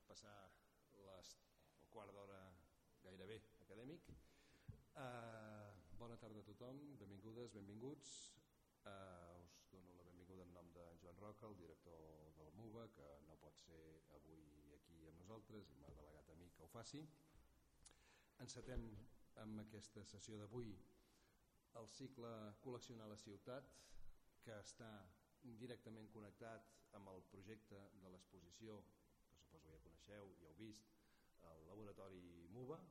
passar el quart d'hora gairebé acadèmic. Bona tarda a tothom, benvingudes, benvinguts. Us dono la benvinguda en nom d'en Joan Roca, el director del MUVA, que no pot ser avui aquí amb nosaltres i m'ha delegat a mi que ho faci. Encetem amb aquesta sessió d'avui el cicle Col·leccionar la ciutat, que està directament connectat amb el projecte de l'exposició, que suposo ja coneixeu, ja heu vist, el laboratori MUVA,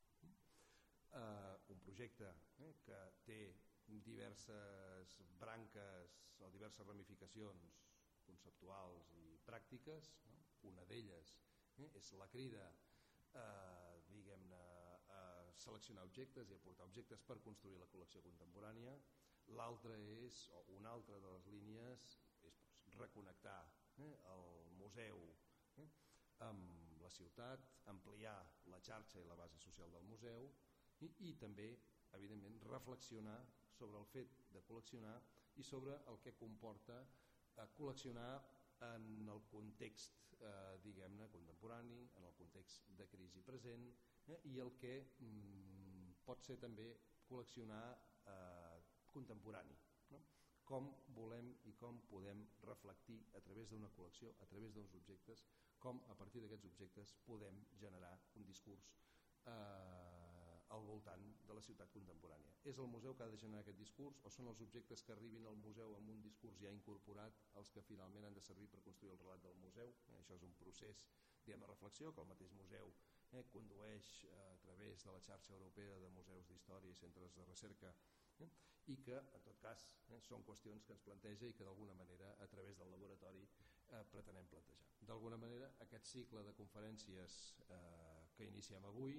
un projecte que té diverses branques o diverses ramificacions conceptuals i pràctiques. Una d'elles és la crida diguem-ne a seleccionar objectes i aportar objectes per construir la col·lecció contemporània. L'altra és, o una altra de les línies, és reconnectar el museu amb la ciutat, ampliar la xarxa i la base social del museu i també, evidentment, reflexionar sobre el fet de col·leccionar i sobre el que comporta col·leccionar en el context diguem-ne contemporani, en el context de crisi present i el que pot ser també col·leccionar contemporani, com volem i com podem reflectir a través d'una col·lecció, a través d'uns objectes, com a partir d'aquests objectes podem generar un discurs al voltant de la ciutat contemporània. És el museu que ha de generar aquest discurs o són els objectes que arribin al museu amb un discurs ja incorporat els que finalment han de servir per construir el relat del museu? Això és un procés de reflexió que el mateix museu condueix a través de la xarxa europea de museus d'història i centres de recerca i que en tot cas són qüestions que ens planteja i que d'alguna manera a través del laboratori pretenem plantejar. D'alguna manera aquest cicle de conferències que iniciem avui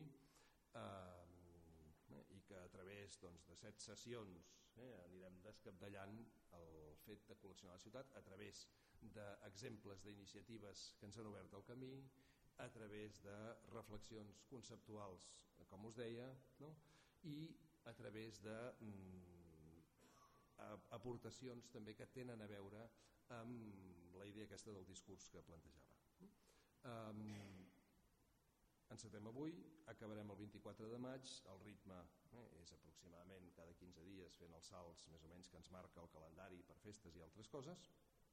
i que a través de 7 sessions anirem descapdallant el fet de col·leccionar la ciutat a través d'exemples d'iniciatives que ens han obert el camí, a través de reflexions conceptuals, com us deia, i a través d'aportacions també que tenen a veure amb la idea aquesta del discurs que plantejava. Encetem avui, acabarem el 24 de maig, el ritme és aproximadament cada 15 dies fent els salts més o menys que ens marca el calendari per festes i altres coses.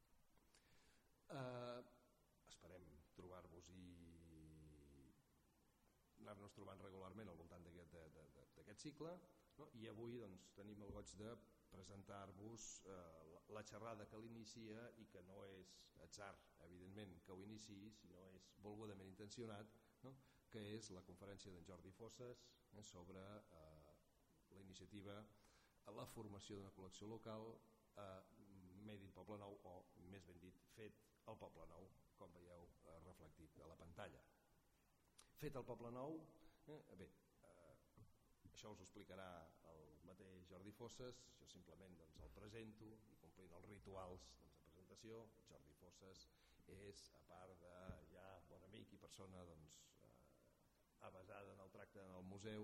Esperem trobar-vos i anar-nos trobant regularment al voltant d'aquest cicle i avui tenim el goig de presentar-vos la xerrada que l'inicia i que no és atzar, evidentment, que ho iniciï, sinó és volgudament intencionat, que és la conferència d'en Jordi Fosses sobre la iniciativa a la formació d'una col·lecció local Made in Poblenou, o més ben dit, fet al Poblenou, com veieu reflectit a la pantalla. Fet al Poblenou, bé, això us ho explicarà el mateix Jordi Fosses, jo simplement el presento i complint els rituals de presentació. Jordi Fosses és, a part de ja bon amic i persona avesada en el tracte en el museu,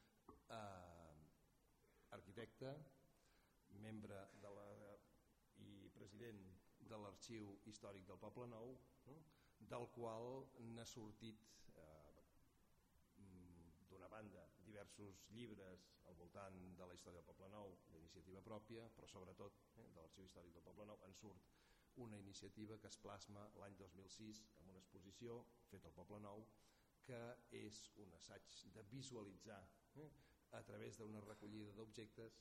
arquitecte, membre i president de l'Arxiu Històric del Poblenou, del qual n'ha sortit d'una banda diversos llibres al voltant de la història del Poblenou d'iniciativa pròpia, però sobretot de l'Arxiu Històric del Poblenou en surt una iniciativa que es plasma l'any 2006 en una exposició feta al Poblenou, que és un assaig de visualitzar a través d'una recollida d'objectes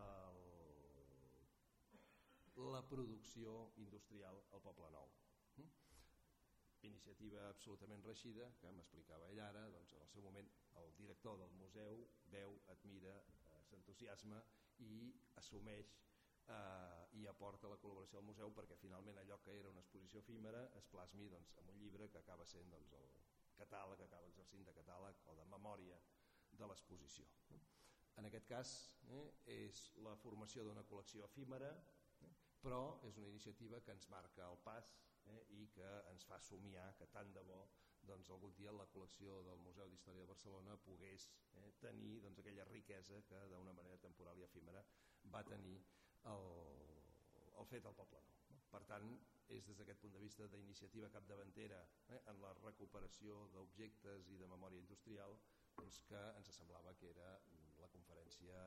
la producció industrial al Poblenou. Iniciativa absolutament reeixida que m'explicava ell ara, en el seu moment el director del museu veu, admira, s'entusiasma i assumeix i aporta la col·laboració al museu perquè finalment allò que era una exposició efímera es plasmi en un llibre que acaba sent el catàleg, acaba exercint de catàleg o de memòria de l'exposició. En aquest cas és la formació d'una col·lecció efímera, però és una iniciativa que ens marca el pas i que ens fa somiar que tant de bo algun dia la col·lecció del Museu d'Història de Barcelona pogués tenir aquella riquesa que d'una manera temporal i efímera va tenir el fet al Poblenou. Per tant, és des d'aquest punt de vista d'iniciativa capdavantera en la recuperació d'objectes i de memòria industrial doncs que ens semblava que era la conferència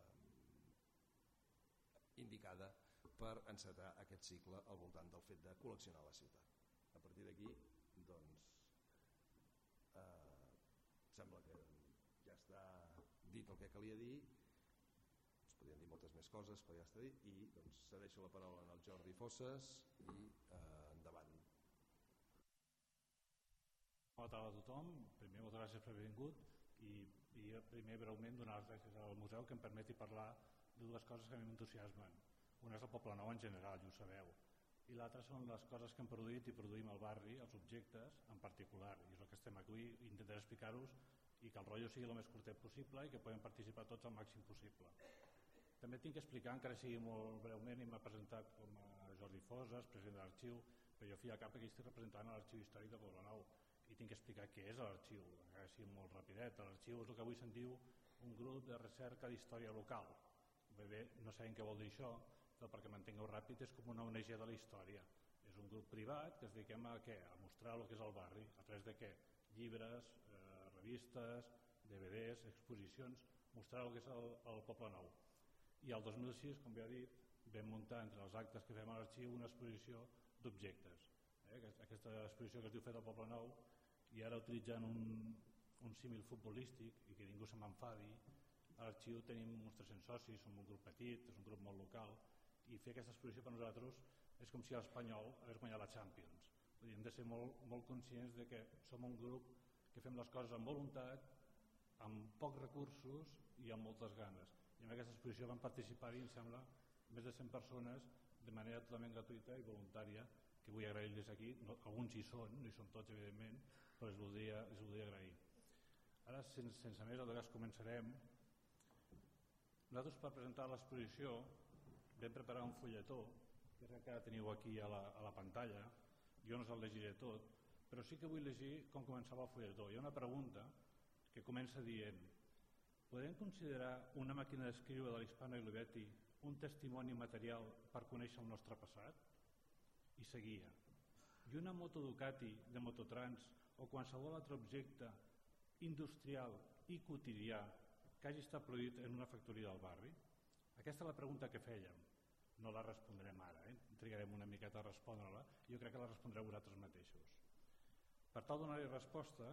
indicada per encetar aquest cicle al voltant del fet de col·leccionar la ciutat. A partir d'aquí, doncs, sembla que ja està dit el que calia dir. Es podrien dir moltes més coses, però ja està dit, i doncs cedeixo la paraula al Jordi Fosses i endavant. Bona tarda a tothom. Primer, moltes gràcies per haver vingut i primer breument donar les gràcies al museu que em permeti parlar de dues coses que a mi m'entusiasmen. Una és el Poblenou en general, ja ho sabeu, i l'altra són les coses que hem produït i produïm al barri, els objectes en particular, i és el que estem aquí, intentaré explicar-vos i que el rotllo sigui el més curtet possible i que puguem participar tots al màxim possible. També tinc que explicar, encara sigui molt breument, i m'ha presentat com a Jordi Fosses, president de l'arxiu, però jo al cap aquí estic representant l'Arxiu Històric de Poblenou i tinc que explicar què és l'arxiu, encara sigui molt rapidet. L'arxiu és el que avui se'n diu un grup de recerca d'història local. Bé, no sabem què vol dir això, però perquè m'entengueu ràpid és com una ONG de la història. És un grup privat que es dediquem a què? A mostrar el que és el barri. A través de què? Llibres, revistes, DVDs, exposicions, mostrar el que és el Poblenou. I el 2006, com ja he dit, vam muntar entre els actes que fem a l'arxiu una exposició d'objectes. Aquesta exposició que es diu Fet al Poblenou, i ara utilitzant un símil futbolístic i que ningú se m'enfadi, a l'arxiu tenim uns 300 socis, som un grup petit, és un grup molt local, i fer aquesta exposició per nosaltres és com si l'Espanyol hagués guanyat la Champions. Hem de ser molt conscients de que som un grup que fem les coses amb voluntat, amb pocs recursos i amb moltes ganes. I en aquesta exposició van participar-hi, em sembla, més de 100 persones de manera totalment gratuïta i voluntària, que vull agrair-los aquí. Alguns hi són, no hi són tots, evidentment, però els voldria agrair. Ara, sense més, a vegades començarem. Nosaltres, per presentar l'exposició, vam preparar un fulletó, que és el que ara teniu aquí a la pantalla. Jo no us el llegiré tot, però sí que vull llegir com començava el fulletó. Hi ha una pregunta que comença dient: podem considerar una màquina d'escriure de l'Hispano i Olivetti un testimoni material per conèixer el nostre passat? I seguia: i una moto Ducati de Mototrans o qualsevol altre objecte industrial i quotidià que hagi estat produït en una factoria del barri? Aquesta és la pregunta que fèiem. No la respondrem ara, trigarem una miqueta a respondre-la, i jo crec que la respondreu vosaltres mateixos. Per tal de donar-hi resposta,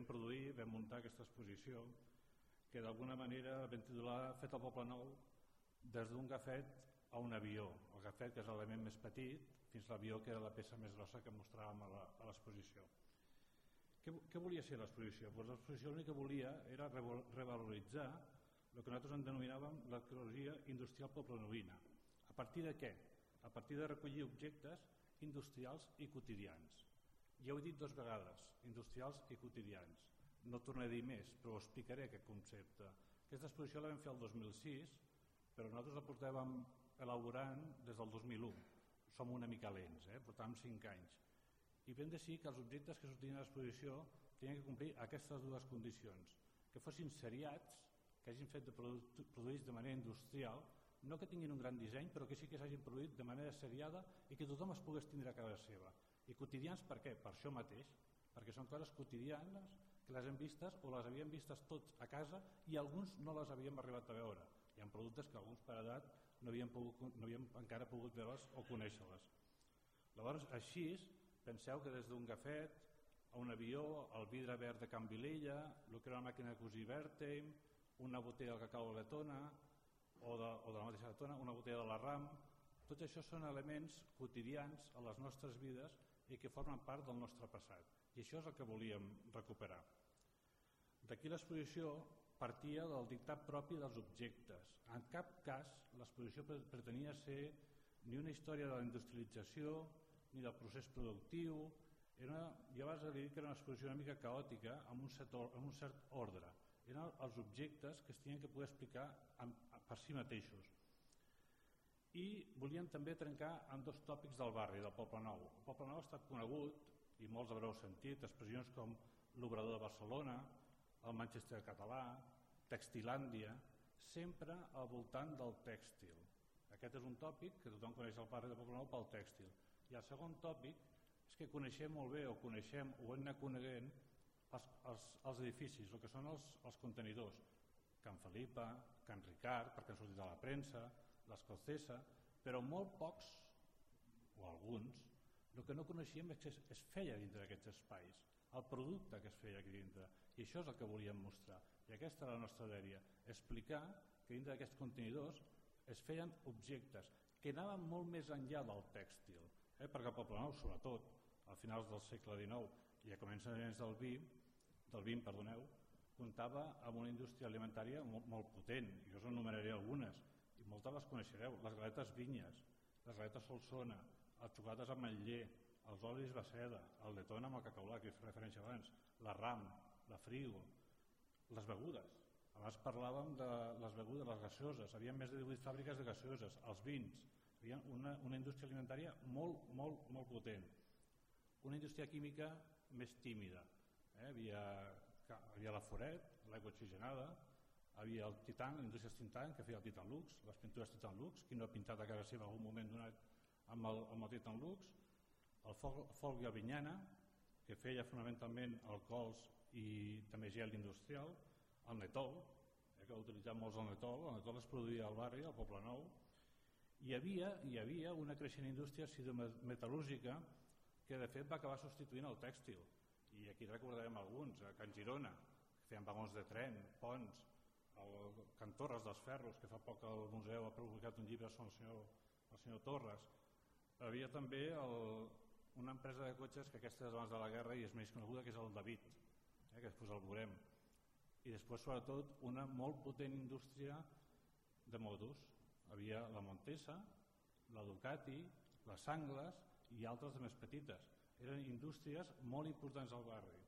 vam muntar aquesta exposició que d'alguna manera vam titular Fet al Poblenou des d'un gafet a un avió. El gafet, que és l'element més petit, fins a l'avió, que era la peça més grossa que mostràvem a l'exposició. Què volia ser l'exposició? L'exposició l'únic que volia era revaloritzar el que nosaltres en denominàvem l'arqueologia industrial poblenovina. A partir de què? A partir de recollir objectes industrials i quotidians. Ja ho he dit 2 vegades, industrials i quotidians. No tornaré a dir més, però explicaré aquest concepte. Aquesta exposició la vam fer el 2006, però nosaltres la portàvem elaborant des del 2001. Som una mica lents, portàvem 5 anys. I vam decidir que els objectes que sortien a l'exposició tenien que complir aquestes 2 condicions: que fossin seriats, que hagin fet produïts de manera industrial, no que tinguin un gran disseny, però que sí que s'hagin produït de manera seriada i que tothom es pogués tindre a casa seva. I quotidians per què? Per això mateix, perquè són coses quotidianes que les hem vistes o les havíem vistes tots a casa i alguns no les havíem arribat a veure. Hi ha productes que alguns per edat no havíem encara pogut veure's o conèixer-les. Llavors, així, penseu que des d'un gafet a un avió, el vidre verd de Can Vilella, el que era una màquina de cosir Bertheim, una botella del cacau de Letona o de la mateixa Letona, una botella de la RAM, tots això són elements quotidians a les nostres vides i que formen part del nostre passat. I això és el que volíem recuperar. D'aquí l'exposició partia del dictat propi dels objectes. En cap cas l'exposició pretenia ser ni una història de la industrialització ni del procés productiu. Jo abans he dit que era una exposició una mica caòtica amb un cert ordre. Eren els objectes que es tenien que poder explicar per si mateixos. I volíem també trencar amb 2 tòpics del barri, del Poblenou. El Poblenou ha estat conegut, i molts haureu sentit, expressions com l'Obrador de Barcelona, el Manchester català, Textilàndia, sempre al voltant del tèxtil. Aquest és un tòpic que tothom coneix al barri de Poblenou pel tèxtil. I el segon tòpic és que coneixem molt bé o coneixem o hem anat coneguent els edificis, el que són els contenidors. Can Felipa, Can Ricard, perquè han sortit a la premsa, l'Escocesa, però molt pocs, o alguns, el que no coneixíem és que es feia dintre d'aquests espais, el producte que es feia aquí dintre. I això és el que volíem mostrar. I aquesta era la nostra dèria, explicar que dintre d'aquests contenidors es feien objectes que anaven molt més enllà del tèxtil, perquè el Poblenou, sobretot, a finals del segle XIX i a començaments del XX, comptava amb una indústria alimentària molt potent. Jo us enumeraré algunes, i moltes les coneixereu. Les galetes Vinyes, les galetes Solsona, els xocolates Ametller, els olis Baseda, el Letona amb el cacaulà, que he fet referència abans, la Ram, la Frigo, les begudes. Abans parlàvem de les begudes, les gaseoses, hi havia més de 18 fàbriques de gaseoses, els vins, hi havia una indústria alimentària molt potent. Una indústria química més tímida. Hi havia la Foret, l'aigua oxigenada, hi havia el Titan, la indústria Titan, que feia el Titan Lux, les pintures Titan Lux, qui no ha pintat a casa seva en algun moment donat amb el Titan Lux, el Folk i el Vinyana, que feia fonamentalment alcohols i també gel industrial, el Netol, que ha utilitzat molts el Netol es produïa al barri, al Poblenou. Hi havia una creixent indústria siderometal·lúrgica que de fet va acabar substituint el tèxtil. I aquí recordarem alguns, a Can Girona, que feien vagons de tren, ponts, el Can Torres dels Ferros, que fa poc el museu ha publicat un llibre sobre el senyor Torres. Hi havia també una empresa de cotxes que aquesta és abans de la guerra i és més coneguda, que és el David, que després el veurem. I després, sobretot, una molt potent indústria de motos. Hi havia la Montesa, la Ducati, les Angles i altres de més petites. Eren indústries molt importants al barri.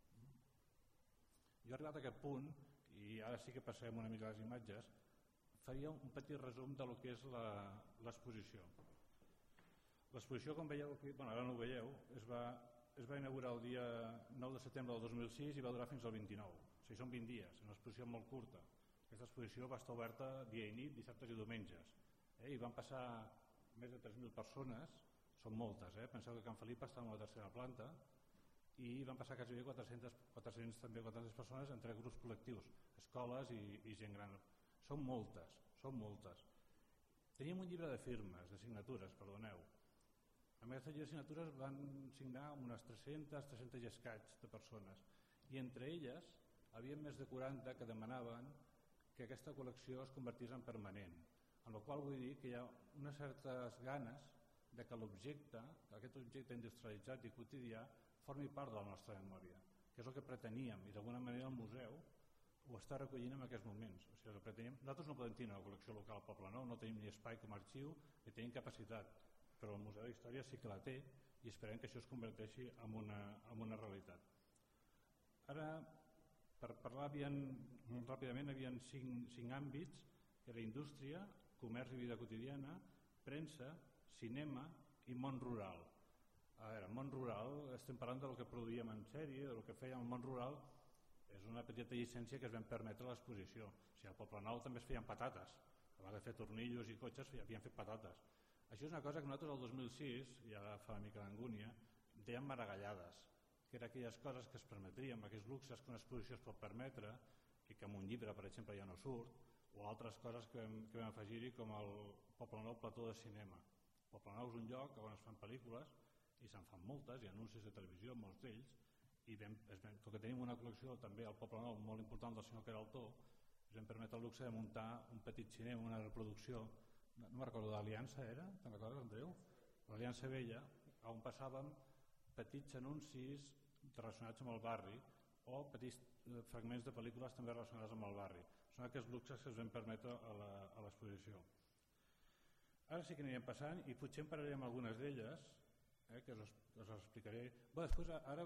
Jo he arribat a aquest punt, i ara sí que passarem una mica les imatges, faria un petit resum del que és l'exposició. L'exposició, com veieu aquí, ara no ho veieu, es va inaugurar el dia 9 de setembre del 2006 i va durar fins al 29. O sigui, són 20 dies, una exposició molt curta. Aquesta exposició va estar oberta dia i nit, dissabtes i diumenges. I van passar més de 3.000 persones, són moltes, penseu que Can Felipa estava en la tercera planta, i van passar quasi 400 persones entre grups col·lectius, escoles i gent gran. Són moltes. Teníem un llibre de firmes, de signatures, perdoneu. Amb aquest llibre de signatures van signar unes 300 i escaig de persones, i entre elles hi havia més de 40 que demanaven que aquesta col·lecció es convertís en permanent, amb la qual vull dir que hi ha unes certes ganes de que l'objecte, que aquest objecte industrialitzat i quotidià formi part de la nostra memòria, que és el que preteníem, i d'alguna manera el museu ho està recollint en aquests moments. O sigui, el que preteníem, nosaltres no podem tenir una col·lecció local al Poblenou, no tenim ni espai com a arxiu ni tenim capacitat, però el Museu d'Història sí que la té i esperem que això es converteixi en una realitat. Ara, per parlar ràpidament, hi havia 5 àmbits, que era indústria, comerç i vida quotidiana, premsa, cinema i món rural. A veure, món rural, estem parlant del que produïem en sèrie, del que fèiem al món rural, és una petita llicència que es vam permetre a l'exposició. O sigui, al Poblenou també es feien patates, a base de fer tornillos i cotxes havien fet patates. Això és una cosa que nosaltres el 2006, ja fa una mica d'angúnia, dèiem maragallades, que eren aquelles coses que es permetrien, aquells luxes que una exposició es pot permetre i que en un llibre, per exemple, ja no surt, o altres coses que vam afegir-hi, com el Poblenou Plató de Cinema. El Poblenou és un lloc on es fan pel·lícules, i se'n fan moltes, i anuncis de televisió, molts d'ells, i tot que tenim una col·lecció també al Poblenou molt important del senyor Queraltó, ens vam permetre el luxe de muntar un petit cinema, una reproducció, no me'n recordo, d'Aliança era? Te'n recordes, Andreu? L'Aliança Vella, on passàvem petits anuncis relacionats amb el barri o petits fragments de pel·lícules també relacionats amb el barri. Són aquests luxes que es vam permetre a l'exposició. Ara sí que anirem passant i potser en parlarem algunes d'elles, que us explicaré. Després, ara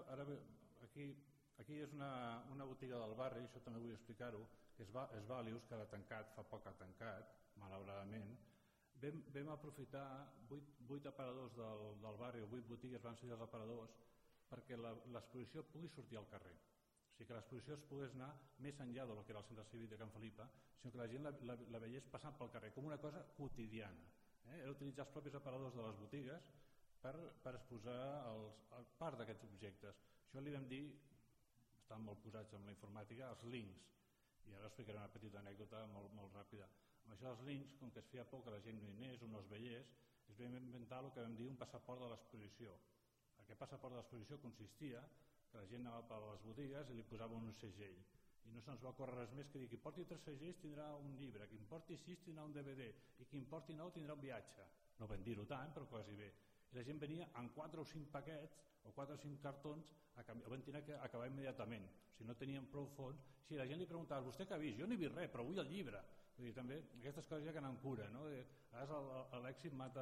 aquí és una botiga del barri, això també vull explicar-ho, que és Valius, que ha tancat, fa poc ha tancat, malauradament. Vam aprofitar 8 aparadors del barri, o 8 botigues van ser els aparadors, perquè l'exposició pugui sortir al carrer. O sigui que l'exposició es pogués anar més enllà del que era el centre cívic de Can Felipa, sinó que la gent la veiés passant pel carrer com una cosa quotidiana. Era utilitzar els propis aparadors de les botigues per exposar part d'aquests objectes. Això li vam dir, estan molt posats amb la informàtica, els links, i ara explicaré una petita anècdota molt ràpida. Amb això dels links, com que es feia por que la gent no hi anés o no es veiés, es vam inventar el que vam dir un passaport de l'exposició. Aquest passaport de l'exposició consistia que la gent anava per les botigues i li posava un segell. I no se'ns va córrer res més que dir qui porti 3 segells tindrà un llibre, qui en porti 6 tindrà un DVD i qui en porti 9 tindrà un viatge. No vam dir-ho tant, però quasi bé. I la gent venia amb 4 o 5 paquets o 4 o 5 cartons, ho van tenir que acabar immediatament. Si no teníem prou fons, si la gent li preguntava, vostè què ha vist? Jo no he vist res, però vull el llibre. Vull dir, també aquestes coses ja que anem cura, no? A vegades l'èxit mata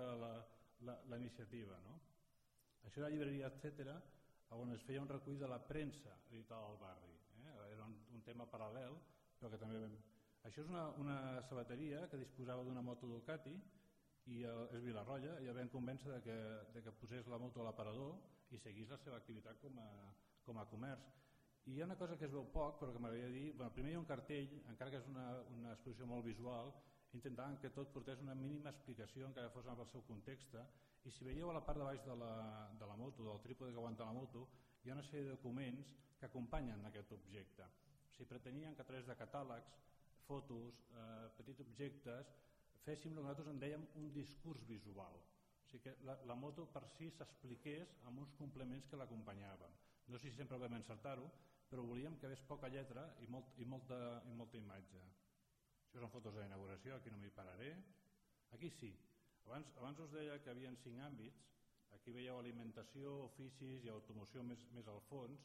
la iniciativa, no? Això de la llibreria, etcètera, on es feia un recull de la premsa editada al barri. Era un tema paral·lel, però que també vam... Això és una sabateria que disposava d'una moto Ducati, i és Vilarroia, i el vam convèncer que posés la moto a l'aparador i seguís la seva activitat com a comerç. I hi ha una cosa que es veu poc, però que m'agradaria dir... Primer hi ha un cartell, encara que és una exposició molt visual, intentaven que tot portés una mínima explicació, encara que fos amb el seu context, i si veieu a la part de baix de la moto, del trípode que aguanta la moto, hi ha una sèrie de documents que acompanyen aquest objecte. Si pretenien que a través de catàlegs, fotos, petits objectes, féssim el que nosaltres en dèiem un discurs visual. O sigui que la moto per si s'expliqués amb uns complements que l'acompanyaven. No sé si sempre vam encertar-ho, però volíem que hagués poca lletra i molta imatge. Això són fotos de la inauguració, aquí no m'hi pararé. Aquí sí. Abans us deia que hi havia 5 àmbits. Aquí veieu alimentació, oficis i automoció més al fons.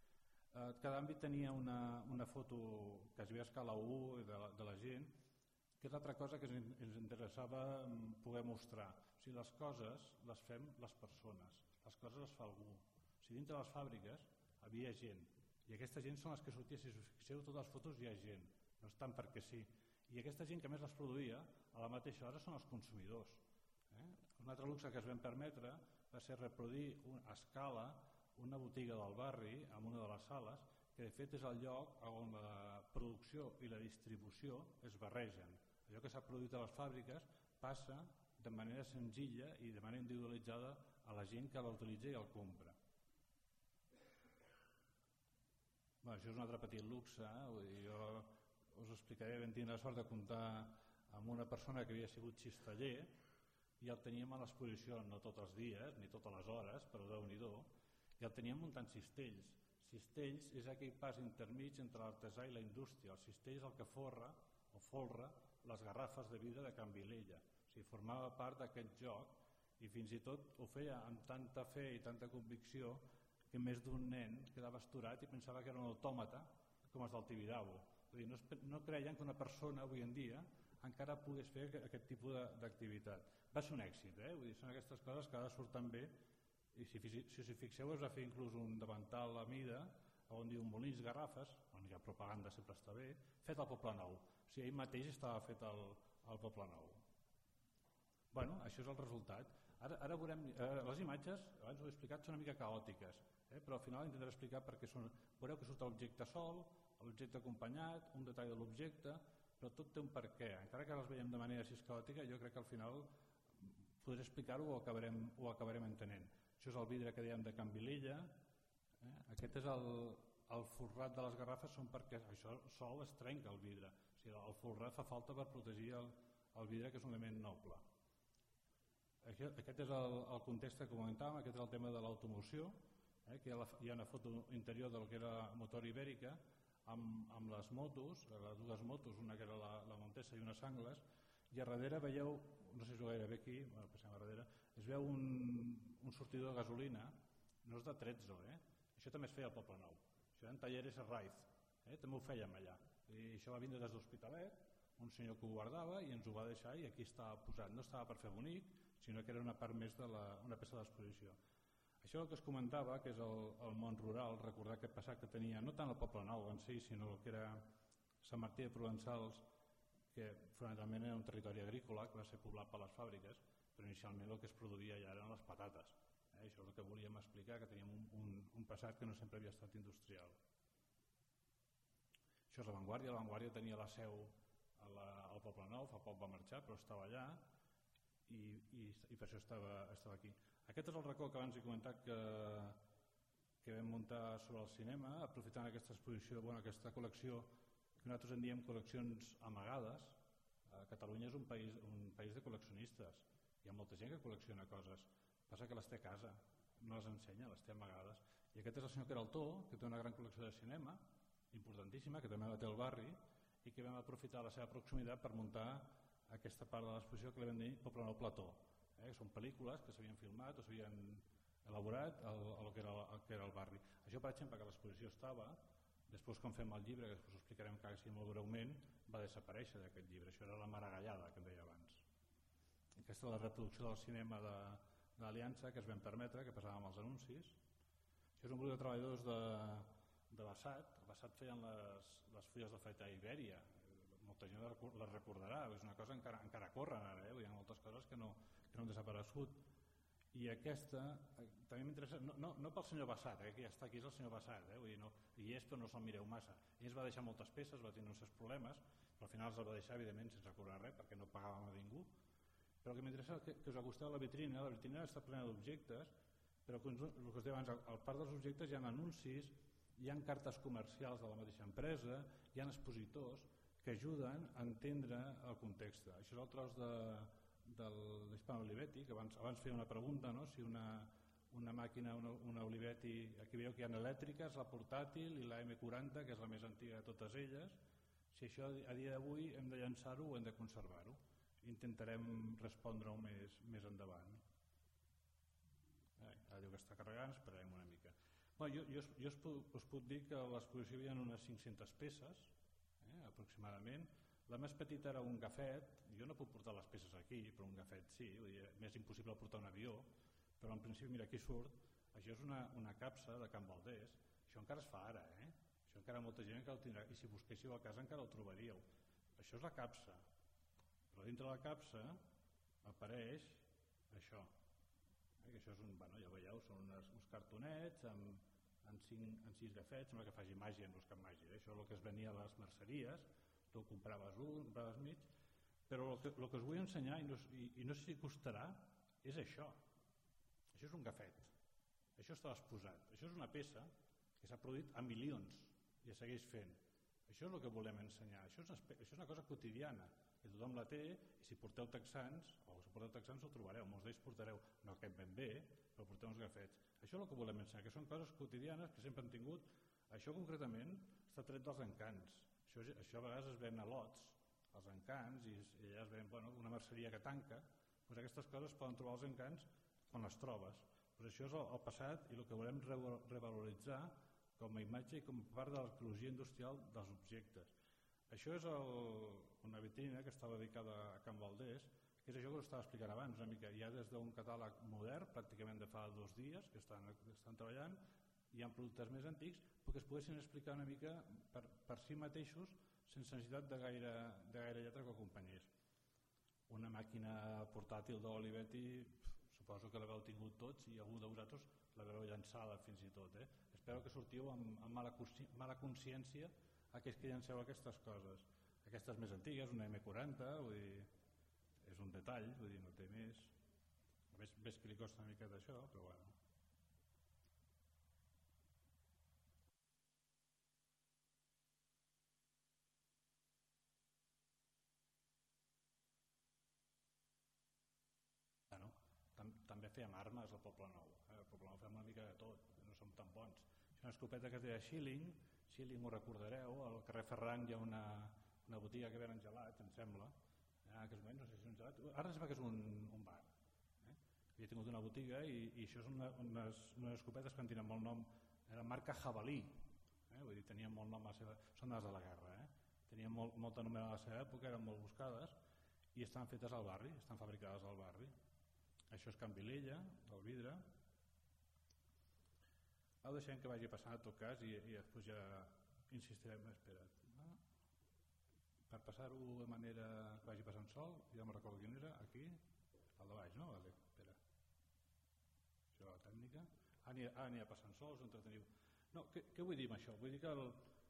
Cada àmbit tenia una foto que es veia a escala 1 de la gent, que és l'altra cosa que ens interessava poder mostrar. O sigui, les coses les fem les persones, les coses les fa algú. O sigui, dintre de les fàbriques havia gent, i aquesta gent són les que sortia, si us fixeu, totes les fotos hi ha gent, no és tant perquè sí. I aquesta gent que més les produïa, a la mateixa hora són els consumidors. Un altre luxe que es vam permetre va ser reproduir a escala una botiga del barri en una de les sales, que de fet és el lloc on la producció i la distribució es barregen. Allò que s'ha produït a les fàbriques passa de manera senzilla i de manera individualitzada a la gent que l'utilitza i el compra. Això és un altre petit luxe. Jo us explicaré, vam tenir la sort de comptar amb una persona que havia sigut cisteller i el teníem a l'exposició, no tots els dies ni totes les hores, però Déu-n'hi-do, i el teníem muntant cistells. Cistells és aquell pas intermig entre l'artesà i la indústria. El cistell és el que forra o folra les garrafes de vidre de Can Vilella. O sigui, formava part d'aquest joc i fins i tot ho feia amb tanta fe i tanta convicció que més d'un nen quedava asturat i pensava que era un autòmata com els del Tibidabo. No creien que una persona avui en dia encara pogués fer aquest tipus d'activitat. Va ser un èxit, vull dir, són aquestes coses que ara surten bé, i si us hi fixeu es va fer inclús un davantal a mida on diu Molins Garrafes, on hi ha propaganda, sempre està bé, fet al Poble Nou. O sigui, ell mateix estava fet al Poble Nou. Bueno, això és el resultat. Ara veurem, les imatges, abans ho he explicat, són una mica caòtiques, però al final intentaré explicar perquè veureu que surt l'objecte sol, l'objecte acompanyat, un detall de l'objecte, però tot té un per què. Encara que les veiem de manera així caòtica, jo crec que al final podré explicar-ho o ho acabarem entenent. Això és el vidre que dèiem de Can Vilella, aquest és el folrat de les garrafes, són perquè això sol es trenca el vidre. O sigui, el folrat fa falta per protegir el vidre, que és un element noble. Aquest és el context que comentàvem, aquest és el tema de l'automoció, que hi ha una foto interior del que era motor Ibèrica, amb les motos, les dues motos, una que era la Montesa i unes Angles, i a darrere veieu, no sé si ho gairebé aquí, passem a darrere, es veu un sortidor de gasolina, no és de Trezzo, això també es feia al Poble Nou, això en Talleres Herraiz, també ho fèiem allà, i això va vindre des d'Hospitalet, un senyor que ho guardava i ens ho va deixar i aquí estava posat, no estava per fer bonic, sinó que era una part més d'una peça d'exposició. Això que es comentava, que és el món rural, recordar aquest passat que tenia, no tant el Poble Nou en si, sinó el que era Sant Martí de Provençals, que fonamentalment era un territori agrícola que va ser poblat per les fàbriques, però inicialment el que es produïa ja eren les patates. Això és el que volíem explicar, que teníem un passat que no sempre havia estat industrial. Això és La Vanguardia tenia la seu al Poble Nou, fa poc va marxar, però estava allà i per això estava aquí. Aquest és el racó que abans he comentat que vam muntar sobre el cinema, aprofitant aquesta exposició, aquesta col·lecció, que nosaltres en diem col·leccions amagades. Catalunya és un país de col·leccionistes. Hi ha molta gent que col·lecciona coses, passa que les té a casa, no les ensenya, les té amagades. I aquest és el senyor Queraltó, que té una gran col·lecció de cinema, importantíssima, que també la té al barri, i que vam aprofitar la seva proximitat per muntar aquesta part de l'exposició que li vam dir Poble Nou Plató. Són pel·lícules que s'havien filmat o s'havien elaborat al que era el barri. Això, per exemple, que l'exposició estava, després quan fem el llibre, que us ho explicarem quasi molt breument, va desaparèixer d'aquest llibre. Això era la maragallada que em deia abans. Aquesta és la reproducció del cinema de l'Aliança que es vam permetre, que passàvem els anuncis. Això és un grup de treballadors de Bassat. A Bassat feien les fulles de feta a Ibèria. Molta gent les recordarà, és una cosa que encara corren ara, hi ha moltes coses que no han desaparegut. I aquesta també m'interessa, no pel senyor Bassat, que ja està aquí, és el senyor Bassat, i és, però no se'l mireu massa. Ell ens va deixar moltes peces, va tenir uns certs problemes, però al final els va deixar, evidentment, sense cobrar res, perquè no pagàvem a ningú. Però el que m'interessa és que us acosteu a la vitrina està plena d'objectes, però el que us deia abans, al part dels objectes hi ha anuncis, hi ha cartes comercials de la mateixa empresa, hi ha expositors que ajuden a entendre el context. Això és el tros de l'Hispano Olivetti, que abans feia una pregunta, no? Si una màquina, una Olivetti, aquí veieu que hi ha elèctriques, la portàtil i la M40, que és la més antiga de totes elles, si això a dia d'avui hem de llançar-ho o hem de conservar-ho. Intentarem respondre-ho més endavant. Ara diu que està carregant, esperarem una mica. Jo us puc dir que a l'exposició hi ha unes 500 peces, aproximadament. La més petita era un gafet, jo no puc portar les peces aquí, però un gafet sí, m'és impossible portar un avió, però en principi, mira, aquí surt, això és una capsa de Can Valdés, això encara es fa ara, això encara molta gent que el tindrà, i si busquéssiu a casa encara el trobaríeu. Això és la capsa, però dintre la capsa apareix això, que això és ja veieu, són uns cartonets amb 6 gafets, sembla que faci màgia, no és cap màgia, això és el que es venia a les merceries, tu compraves un, compraves mig, però el que us vull ensenyar, i no sé si costarà, és això. Això és un gafet, això està exposat, això és una peça que s'ha produït a milions i es segueix fent. Això és el que volem ensenyar, això és una cosa quotidiana, que tothom la té, i si porteu texans, ho trobareu, molts d'ells portareu, no aquest ben bé, però porteu uns gafets. Això és el que volem ensenyar, que són coses quotidianes que sempre han tingut. Això concretament està tret dels encants. Això a vegades es ven a lots, els encants, i allà es ven una merceria que tanca, doncs aquestes coses poden trobar els encants quan les trobes. Però això és el passat i el que volem revaloritzar com a imatge i com a part de l'arqueologia industrial dels objectes. Això és una vitrina que estava dedicada a Can Valdés, que és això que us estava explicant abans una mica. Hi ha des d'un catàleg modern, pràcticament de fa 2 dies, que estan treballant, hi ha productes més antics, però que es poguessin explicar una mica per si mateixos, sense necessitat de gaire lletra que acompanyés. Una màquina portàtil d'Olivetti, suposo que l'heu tingut tots i algú de vosaltres l'haureu llançada fins i tot. Espero que sortiu amb mala consciència aquells que llanceu aquestes coses. Aquestes més antigues, una M40, vull dir, és un detall, vull dir, no té més. Ves que li costa una mica d'això, però bueno. També fèiem armes al Poble Nou. Al Poble Nou fèiem una mica de tot, no som tan bons. És una escopeta que es deia Schilling ho recordareu, al carrer Ferran hi ha una botiga que venen gelats, em sembla, que no sé si és un gelat, ara sembla que és un bar. Havia tingut una botiga i això són unes escopetes que han tingut molt nom, era marca Jabalí, vull dir, tenien molt nom a la seva, són les de la guerra, tenien molta nom a la seva època, eren molt buscades i estan fetes al barri, estan fabricades al barri. Això és Can Vilella, del vidre. Ara ho deixem que vagi passant a tot cas i després ja insistirem. Espera't. Per passar-ho de manera que vagi passant sol, ja me'n recordo quin era, aquí, al de baix, no? Vale, espera. Això la tècnica. Ara anirà passant sols, entreteniu. No, què vull dir amb això? Vull dir que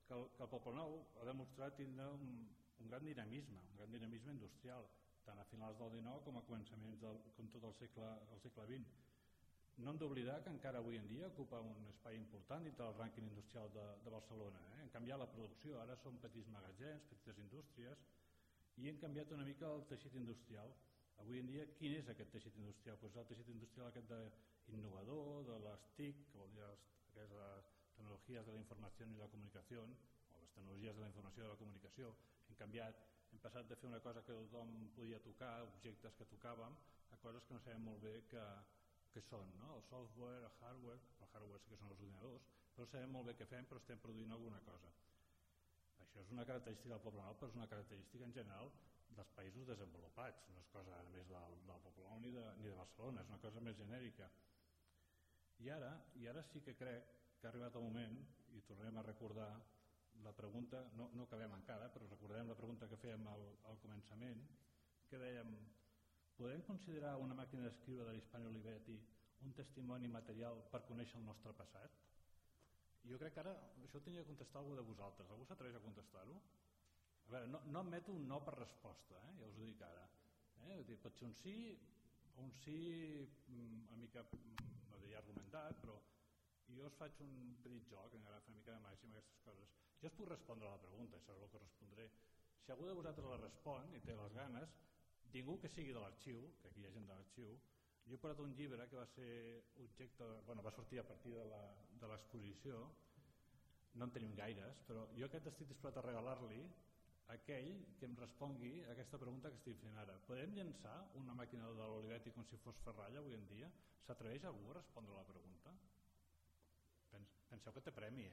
que el Poblenou ha demostrat tindre un gran dinamisme industrial, tant a finals del XIX com a començaments com tot el segle XX. No hem d'oblidar que encara avui en dia ocupa un espai important dintre del rànquing industrial de Barcelona. Hem canviat la producció, ara són petits magatzems, petites indústries, i hem canviat una mica el teixit industrial. Avui en dia, quin és aquest teixit industrial? Pues el teixit industrial aquest innovador, de les TIC, que vol dir les tecnologies de la informació i la comunicació, o les tecnologies de la informació i de la comunicació. Hem canviat, hem passat de fer una cosa que tothom podia tocar, objectes que tocàvem, a coses que no sabem molt bé que són, no? El software, el hardware sí que són els ordinadors, però sabem molt bé què fem, però estem produint alguna cosa. Això és una característica del Poblenou, però és una característica en general dels països desenvolupats, no és cosa més del Poblenou ni de Barcelona, és una cosa més genèrica. I ara sí que crec que ha arribat el moment, i tornarem a recordar la pregunta, no acabem encara, però recordarem la pregunta que fèiem al començament, que dèiem: podem considerar una màquina d'escriure de l'Hispano Olivetti un testimoni material per conèixer el nostre passat? Jo crec que ara això ho tenia de contestar algú de vosaltres. Algú s'atreveix a contestar-ho? A veure, no admeto un no per resposta, ja us ho dic ara. Pot ser un sí o un sí una mica, no diria argumentat, però jo us faig un petit joc, m'agrada fer una mica de màgia amb aquestes coses. Jo us puc respondre a la pregunta, això és el que respondré. Si algú de vosaltres la respon i té les ganes, ningú que sigui de l'arxiu, que aquí hi ha gent de l'arxiu, jo he portat un llibre que va ser objecte, va sortir a partir de l'exposició, no en tenim gaires, però jo aquest estic disposat a regalar-li a aquell que em respongui a aquesta pregunta que estic fent ara. Podem llançar una màquina de l'Olivetti com si fos ferralla avui en dia? S'atreveix algú a respondre la pregunta? Penseu que té premi,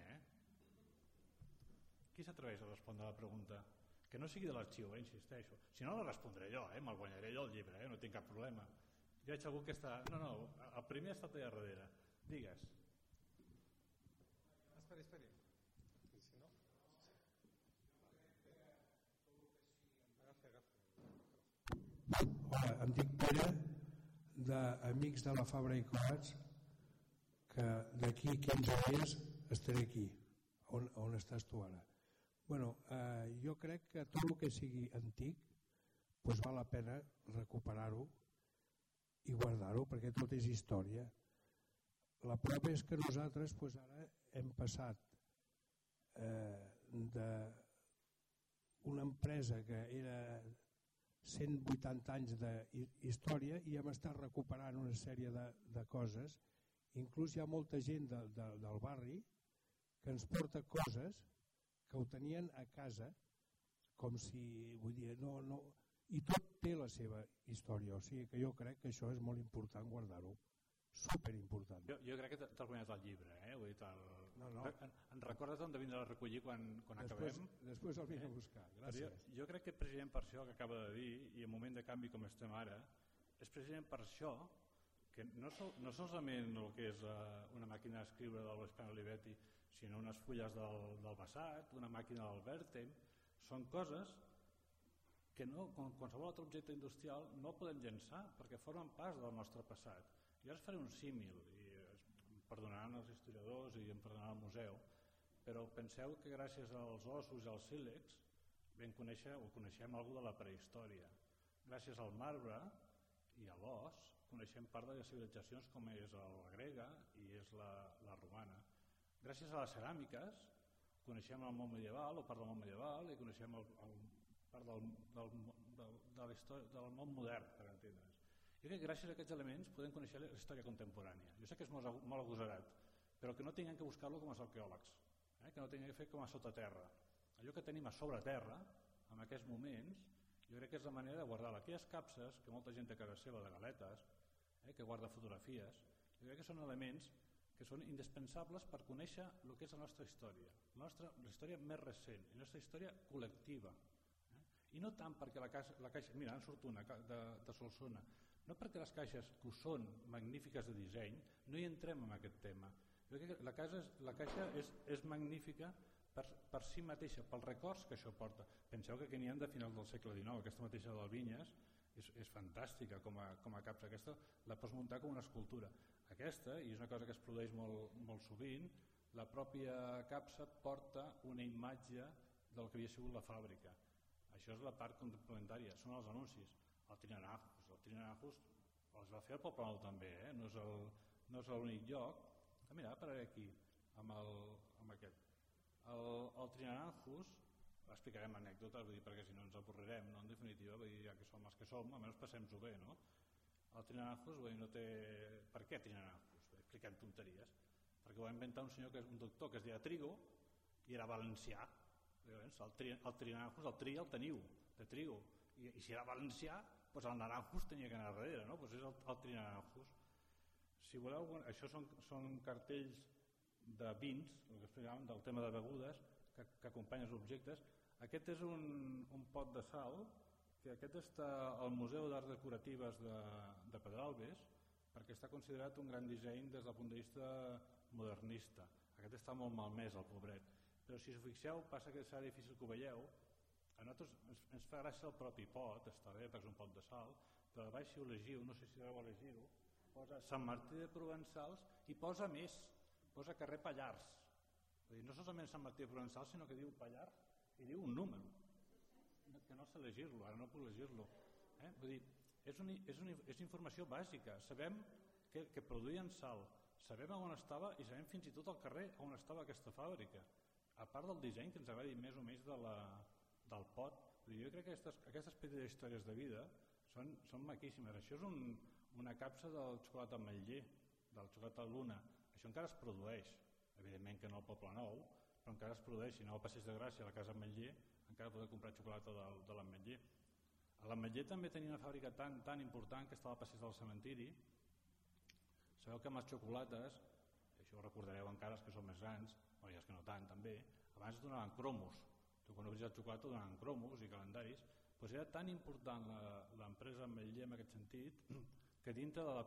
Qui s'atreveix a respondre la pregunta? Que no sigui de l'arxiu, insisteixo. Si no, la respondré jo, me'l guanyaré jo el llibre, no tinc cap problema. Ja veig algú que està... No, el primer ha estat allà darrere. Digues. Esperi. Si no... Hola, em dic Pere, d'Amics de la Fabra i Coats, que d'aquí 15 dies estaré aquí, on estàs tu ara. Bueno, jo crec que tot el que sigui antic doncs val la pena recuperar-ho i guardar-ho, perquè tot és història. La prova és que nosaltres ara hem passat d'una empresa que era 180 anys d'història i hem estat recuperant una sèrie de coses. Inclús hi ha molta gent del barri que ens porta coses que ho tenien a casa, com si, vull dir, no, i tot té la seva història, o sigui que jo crec que això és molt important guardar-ho, superimportant. Jo crec que t'has guanyat el llibre, vull dir, en recordes on de vindre a recollir quan acabem? Després el vinc a buscar, gràcies. Jo crec que precisament per això que acaba de dir, i en moment de canvi com estem ara, és precisament per això que no solament el que és una màquina d'escriure de l'Hispano Olivetti, sinó unes fulles del Passat, una màquina del Vertem, són coses que com qualsevol altre objecte industrial no podem llançar perquè formen part del nostre passat. Jo ara faré un símil, i em perdonaran els historiadors i em perdonarà el museu, però penseu que gràcies als ossos i als sílex coneixem alguna de la prehistòria. Gràcies al marbre i a l'os coneixem part de les civilitzacions com és la grega i és la romana. Gràcies a les ceràmiques coneixem el món medieval o part del món medieval i coneixem part del món modern, per entendre's. Jo crec que gràcies a aquests elements podem conèixer la història contemporània. Jo sé que és molt agosarat, però que no tinguem que buscar-lo com els arqueòlegs, que no tinguem que fer com a sota terra. Allò que tenim a sobre terra, en aquests moments, jo crec que és la manera de guardar-la. Aquelles capses que molta gent té a casa seva de galetes, que guarda fotografies, jo crec que són elements que són indispensables per conèixer el que és la nostra història, la història més recent, la nostra història col·lectiva. I no tant perquè la caixa, mira, en surt una de Solsona, no perquè les caixes que ho són magnífiques de disseny, no hi entrem en aquest tema. Jo crec que la caixa és magnífica per si mateixa, pels records que això porta. Penseu que n'hi ha de finals del segle XIX, aquesta mateixa d'Alvinyes és fantàstica com a capsa, aquesta la pots muntar com una escultura. Aquesta, i és una cosa que es produeix molt sovint, la pròpia capsa porta una imatge del que havia sigut la fàbrica. Això és la part complementària, són els anuncis. El Trinanajos els va fer el Poble Nou també, no és l'únic lloc. Mira, per aquí, amb aquest. El Trinanajos, explicarem anècdotes, perquè si no ens avorrirem, no? En definitiva, ja que som els que som, almenys passem-ho bé, no? El Trinanajos no té... Per què Trinanajos? Expliquem tonteries. Perquè ho va inventar un senyor, que és un doctor, que es deia Trigo, i era valencià. El Trinanajos, el tri el teniu, de trigo. I si era valencià, doncs el naranjos tenia que anar darrere, no? Doncs és el Trinanajos. Si voleu, això són cartells de vins, el que explicàvem del tema de begudes, que acompanyen els objectes. Aquest és un pot de sal, que aquest està al Museu d'Arts Decoratives de Pedralbes, perquè està considerat un gran disseny des del punt de vista modernista. Aquest està molt malmès, el pobret. Però si us fixeu, passa que serà difícil que ho veieu. A nosaltres ens fa gràcia el propi pot, està bé, perquè és un pot de sal, però a baix si ho llegiu, no sé si deveu llegir-ho, posa Sant Martí de Provençals i posa més, posa carrer Pallars. No solament Sant Martí de Provençals, sinó que diu Pallars i diu un número, que no sé llegir-lo, ara no puc llegir-lo. Vull dir, és informació bàsica, sabem que produïen sal, sabem on estava i sabem fins i tot el carrer on estava aquesta fàbrica. A part del disseny, que ens agradi més o menys del pot, jo crec que aquestes petites històries de vida són maquíssimes. Això és una capsa del xocolata ametller, del xocolata Luna. Això encara es produeix, evidentment que no al Poble Nou, però encara es produeix. Si aneu al Passeig de Gràcia, a la casa Ametller, encara podeu comprar xocolata de l'Ametller. L'Ametller també tenia una fàbrica tan important que estava al Passeig del Cementiri. Sabeu que amb les xocolates, això ho recordareu encara els que són més grans, o ja els que no tant també, abans donaven cromos. Tu quan obris el xocolata donaven cromos i calendaris. Doncs era tan important l'empresa Ametller en aquest sentit que dintre de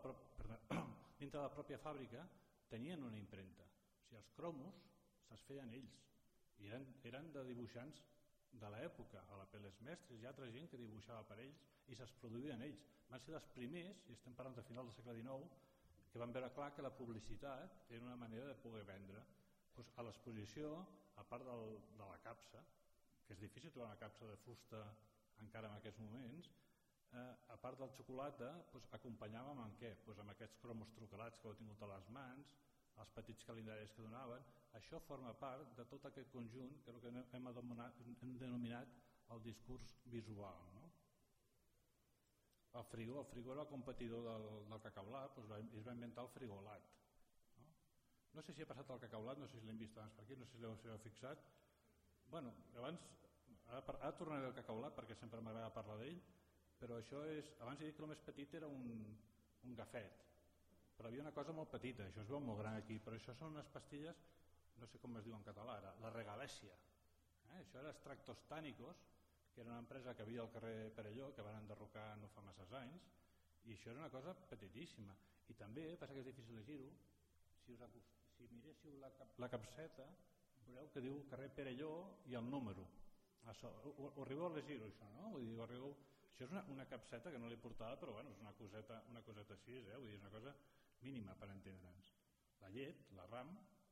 la pròpia fàbrica tenien una impremta. O sigui, els cromos se'ls feien ells i eren de dibuixants de l'època, a la Peles Mestres i altra gent que dibuixava per ells i se'ls produïen ells. Van ser els primers, i estem parlant de final del segle XIX, que van veure clar que la publicitat era una manera de poder vendre. Doncs a l'exposició, a part de la capsa, que és difícil trobar una capsa de fusta encara en aquests moments, a part del xocolata, acompanyàvem amb què? Amb aquests cromos trucalats que heu tingut a les mans, els petits calendaris que donaven. Això forma part de tot aquest conjunt que és el que hem denominat el discurs visual. No? El frigó era el competidor del cacaulat, i es va inventar el frigolat. No sé si ha passat el cacaulat, no sé si l'hem vist abans per aquí, no sé si l'heu fixat. Bueno, ara tornaré al cacaulat perquè sempre m'agrada parlar d'ell, però això és, abans he dit que el més petit era un gafet, però havia una cosa molt petita, això es veu molt gran aquí, però això són unes pastilles, no sé com es diu en català ara, la regalèsia. Això era extractos tànicos, que era una empresa que havia al carrer Perelló, que van enderrocar no fa masses anys, i això era una cosa petitíssima. I també, passa que és difícil llegir-ho, si miréssiu la capseta, veureu que diu carrer Perelló i el número. Ho arribeu a llegir-ho, això, no? Vull dir, això és una capseta que no l'he portada, però bueno, és una coseta així, vull dir, és una cosa mínima per entendre'ns. La llet, la RAM.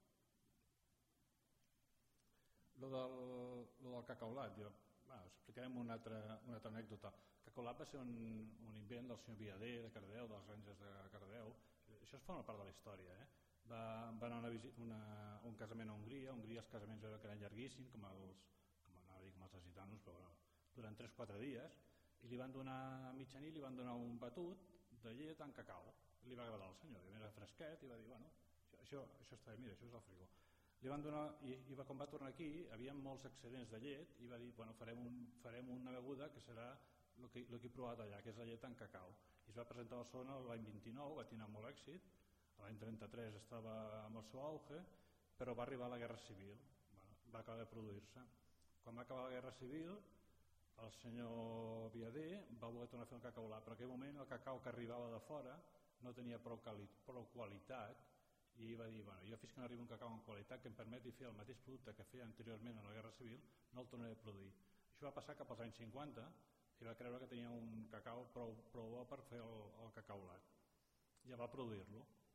Lo del cacaulat, explicarem una altra anècdota. El cacaulat va ser un invent del senyor Viader de Cardedeu, de les granges de Cardedeu. Això forma part de la història. Va anar a un casament a Hongria. A Hongria els casaments que eren llarguíssims, com els gitanos, però durant 3-4 dies, i li van donar a mitjanit, li van donar un batut de llet amb cacau. Li va agradar al senyor, era fresquet, i va dir, bueno, això està bé, mira, això és el frigó. Li van donar, i quan va tornar aquí, hi havia molts excedents de llet, i va dir, bueno, farem una beguda que serà el que he provat allà, que és la llet amb cacau. I es va presentar a Barcelona l'any 29, va tenir molt èxit, l'any 33 estava amb el seu auge, però va arribar la Guerra Civil, va acabar de produir-se. Quan va acabar la Guerra Civil, el senyor Viader va voler tornar a fer el cacaulat, però en aquell moment el cacau que arribava de fora no tenia prou qualitat i va dir, bueno, jo fins que no arribi un cacau amb qualitat que em permeti fer el mateix producte que feia anteriorment a la Guerra Civil, no el tornaré a produir. Això va passar cap als anys 50 i va creure que tenia un cacau prou bo per fer el cacaulat. Ja va produir-lo.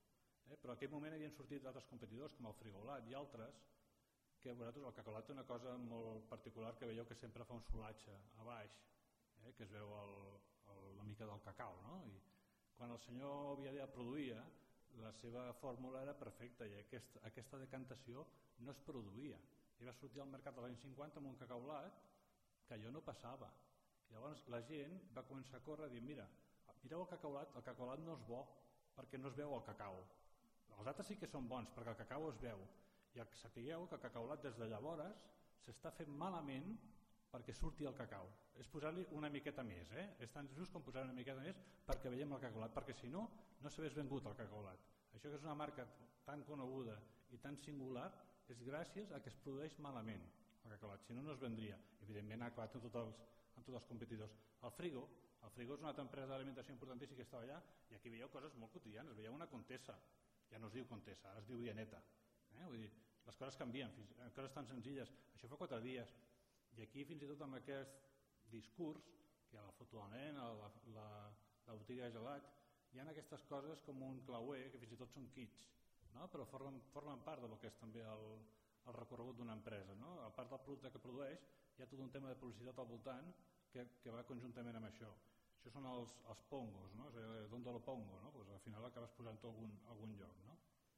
Però en aquell moment havien sortit altres competidors com el Frigolat i altres, que vosaltres, el Cacaolat té una cosa molt particular, que veieu que sempre fa un solatge a baix, que es veu la mica del cacau, no? I quan el senyor Viadea produïa, la seva fórmula era perfecta i aquesta decantació no es produïa. I va sortir al mercat de l'any 50 amb un cacaolat que allò no passava. I llavors la gent va començar a córrer i dir, mireu el cacaolat no és bo perquè no es veu el cacau. Els altres sí que són bons perquè el cacau es veu. I sapigueu que el cacaolat des de llavors s'està fent malament perquè surti el cacau. És posar-li una miqueta més, és tan just com posar una miqueta més perquè veiem el cacaolat, perquè si no, no s'hagués vengut el cacaolat. Això que és una marca tan coneguda i tan singular és gràcies a que es produeix malament el cacaolat, si no, no es vendria. Evidentment ha acabat amb tots els competidors. El Frigo és una altra empresa d'alimentació importantíssima que estava allà i aquí veieu coses molt quotidianes, veieu una Contessa, ja no es diu Contessa, ara es diu Dianeta. Vull dir, les coses canvien, coses tan senzilles. Això fa 4 dies. I aquí fins i tot amb aquest discurs, que hi ha la foto del nen, la botiga de gelat, hi ha aquestes coses com un clauer que fins i tot són kits, no? Però formen part del que és també el recorregut d'una empresa. No? A part del producte que produeix, hi ha tot un tema de publicitat al voltant que va conjuntament amb això. Això són els pongos, no? D'on lo pongo? No? Pues al final acabes posant-ho a algun lloc. No?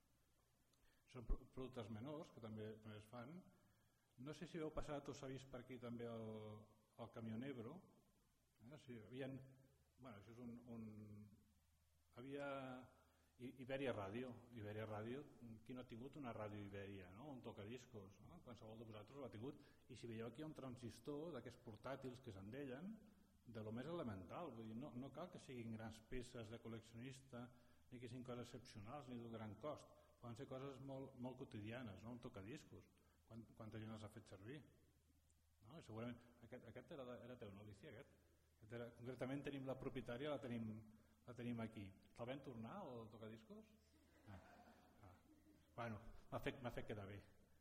Són productes menors que també es fan. No sé si heu passat o s'ha vist per aquí també el camió Ebro. Sí, això és havia Ibèria Ràdio. Ibèria Ràdio, qui no ha tingut una ràdio Ibèria, no? Un tocadiscos, no? Qualsevol de vosaltres ho ha tingut. I si veieu aquí un transistor d'aquests portàtils que se'n deien, de lo més elemental. Vull dir, no cal que siguin grans peces de col·leccionista, ni que siguin coses excepcionals, ni d'un gran cost. Poden ser coses molt quotidianes, no? Un tocadiscos. Quanta gent els ha fet servir? No? I segurament aquest era teu, no, Alicia? Concretament tenim la propietària, la tenim aquí. Te'l vam tornar, el tocadiscos? Bueno, m'ha fet quedar bé.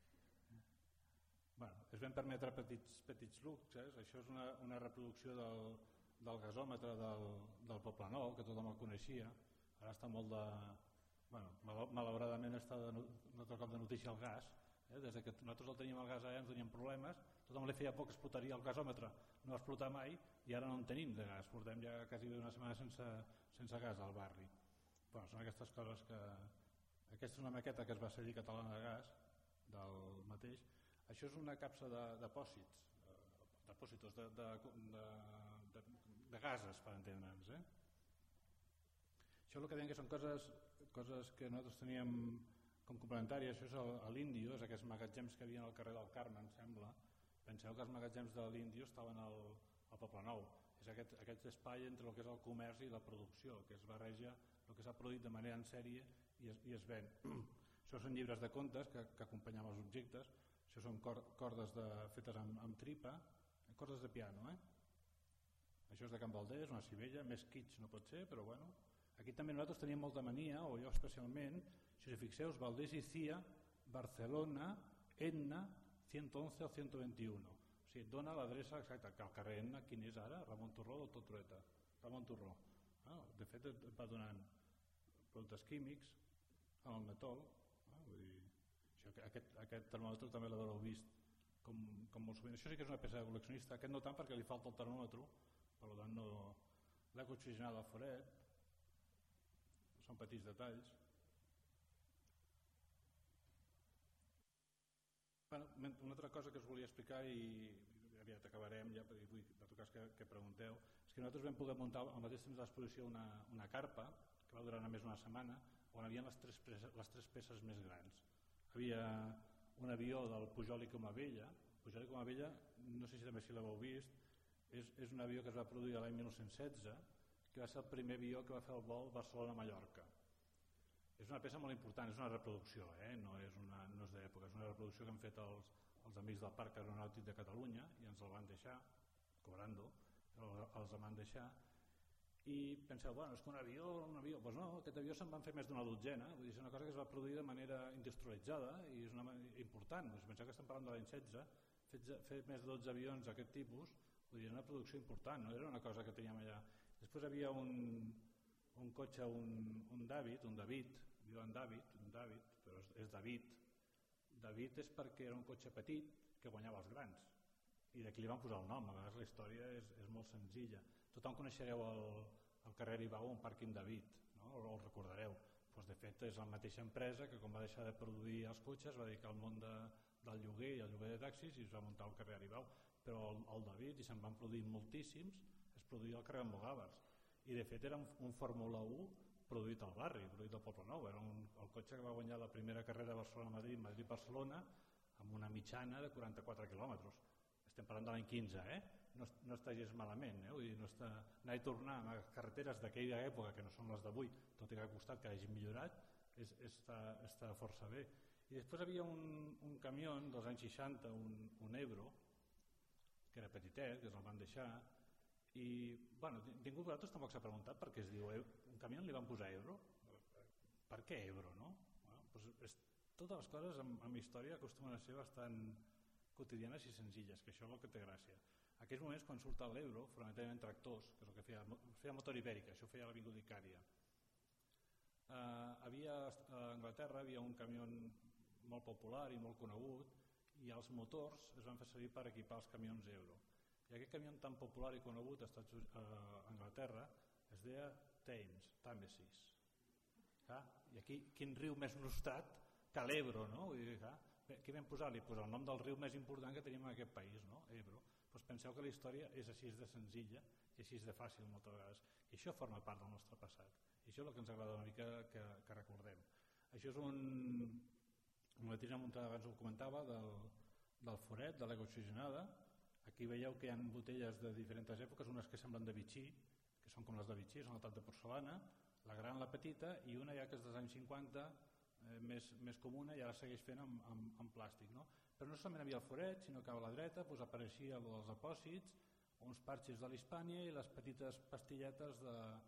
Es van permetre petits luxes. Això és una reproducció del gasòmetre del Poblenou, que tothom el coneixia. Ara està molt de... malauradament està un altre cop de notícia el gas. Des que nosaltres el teníem el gas allà ens teníem problemes, tothom li feia por que explotaria el gasòmetre, no va explotar mai i ara no en tenim de gas, portem ja quasi una setmana sense gas al barri. Són aquestes coses que... Aquesta és una maqueta que es va cedir Catalana de Gas del mateix. Això és una capsa de depòsits de gases, per entendre'ns. Això el que deien que són coses que nosaltres teníem com complementàries. Això és a l'Índio, és aquests magatzems que hi havia al carrer del Carme, em sembla. Penseu que els magatzems de l'Índio estaven al Poblenou. És aquest espai entre el que és el comerç i la producció, que es barreja el que s'ha produït de manera en sèrie i es ven. Això són llibres de contes que acompanyen els objectes. Això són cordes fetes amb tripa, cordes de piano. Això és de Can Valdés, una Sivella, més kits no pot ser, però bueno. Aquí també nosaltres teníem molta mania, o jo especialment, si us fixeu, Valdés i Cia, Barcelona, Etna, 111 o 121. O sigui, et dona l'adreça exacta, que al carrer Etna, quin és ara? Ramon Turró o Doctor Trueta? Ramon Turró. De fet, et va donant productes químics, amb el metol. Aquest termòmetre també l'haureu vist com molt sovint. Això sí que és una peça de col·leccionista, aquest no tant perquè li falta el termòmetre, per tant l'ha oxigenat al foret, són petits detalls. Una altra cosa que us volia explicar i aviat acabarem ja, perquè vull a tocar que pregunteu, és que nosaltres vam poder muntar al mateix temps de l'exposició una carpa que va durar només una setmana on hi havia les tres peces més grans. Hi havia un avió del Pujol i Comabella. Pujol i Comabella, no sé si també si l'heu vist, és un avió que es va produir l'any 1916, que va ser el primer avió que va fer el vol Barcelona-Mallorca. És una peça molt important, és una reproducció, no és d'època, és una reproducció que han fet els amics del Parc Aeronàutic de Catalunya i ens el van deixar, cobrando, però els el van deixar. I penseu, és que un avió... Doncs no, aquest avió se'n van fer més d'una dotzena, vull dir, és una cosa que es va produir de manera industrialitzada i és important. Penseu que estem parlant de l'any 16, fer més de 12 avions d'aquest tipus, vull dir, una producció important, no era una cosa que teníem allà. Després hi havia un cotxe, un David, diu en David, però és David. David és perquè era un cotxe petit que guanyava els grans, i d'aquí li van posar el nom. A vegades la història és molt senzilla. Tothom coneixereu el carrer Aribau, un pàrquing David, no? O el recordareu. Doncs de fet és la mateixa empresa que quan va deixar de produir els cotxes va dedicar al món del lloguer i el lloguer de taxis i es va muntar el carrer Aribau. Però el David, i se'n van produir moltíssims, es produïa al carrer Almogàvers, i de fet era un Fórmula 1 produït al barri, produït al Poble Nou. Era el cotxe que va guanyar la primera carrera Barcelona-Madrid, Madrid-Barcelona, amb una mitjana de 44 quilòmetres. Estem parlant de l'any 15, no està gens malament, vull dir, no està... anar i tornar a carreteres d'aquella època, que no són les d'avui, tot i que ha costat que hagin millorat, està força bé. I després havia un camió dels anys 60, un Ebro, que era petitet, que se'l van deixar, i bueno, ningú de vosaltres tampoc s'ha preguntat per què es diu un camió li van posar Ebro. Per què Ebro, no? Doncs totes les coses en història acostumen a ser bastant quotidianes i senzilles, que això és el que té gràcia. En aquells moments, quan surt l'Ebro, fonamentalment tractors, que és el que feia Motor Ibèrica, això feia l'Avinguda Icària. A Anglaterra havia un camió molt popular i molt conegut, i els motors es van fer servir per equipar els camions Ebro. I aquest camió tan popular i conegut a Anglaterra es deia Támesis. I aquí, quin riu més nostrat que l'Ebro, no? Què vam posar? Li posar el nom del riu més important que tenim en aquest país, no? Ebro. Doncs penseu que la història és així de senzilla i així de fàcil moltes vegades. I això forma part del nostre passat. I això és el que ens agrada una mica que recordem. Això és una tina muntada, abans ho comentava, del foret, de l'aigua oxigenada. Aquí veieu que hi ha botelles de diferents èpoques, unes que semblen de Vichy, que són com les de Vichy, són la tap de porcelana, la gran, la petita, i una ja que és dels anys 50, més comuna, i ara segueix fent en plàstic. No? Però no solament havia el foret, sinó que a la dreta apareixia els apòsits, uns parxes de l'Hispània i les petites pastilletes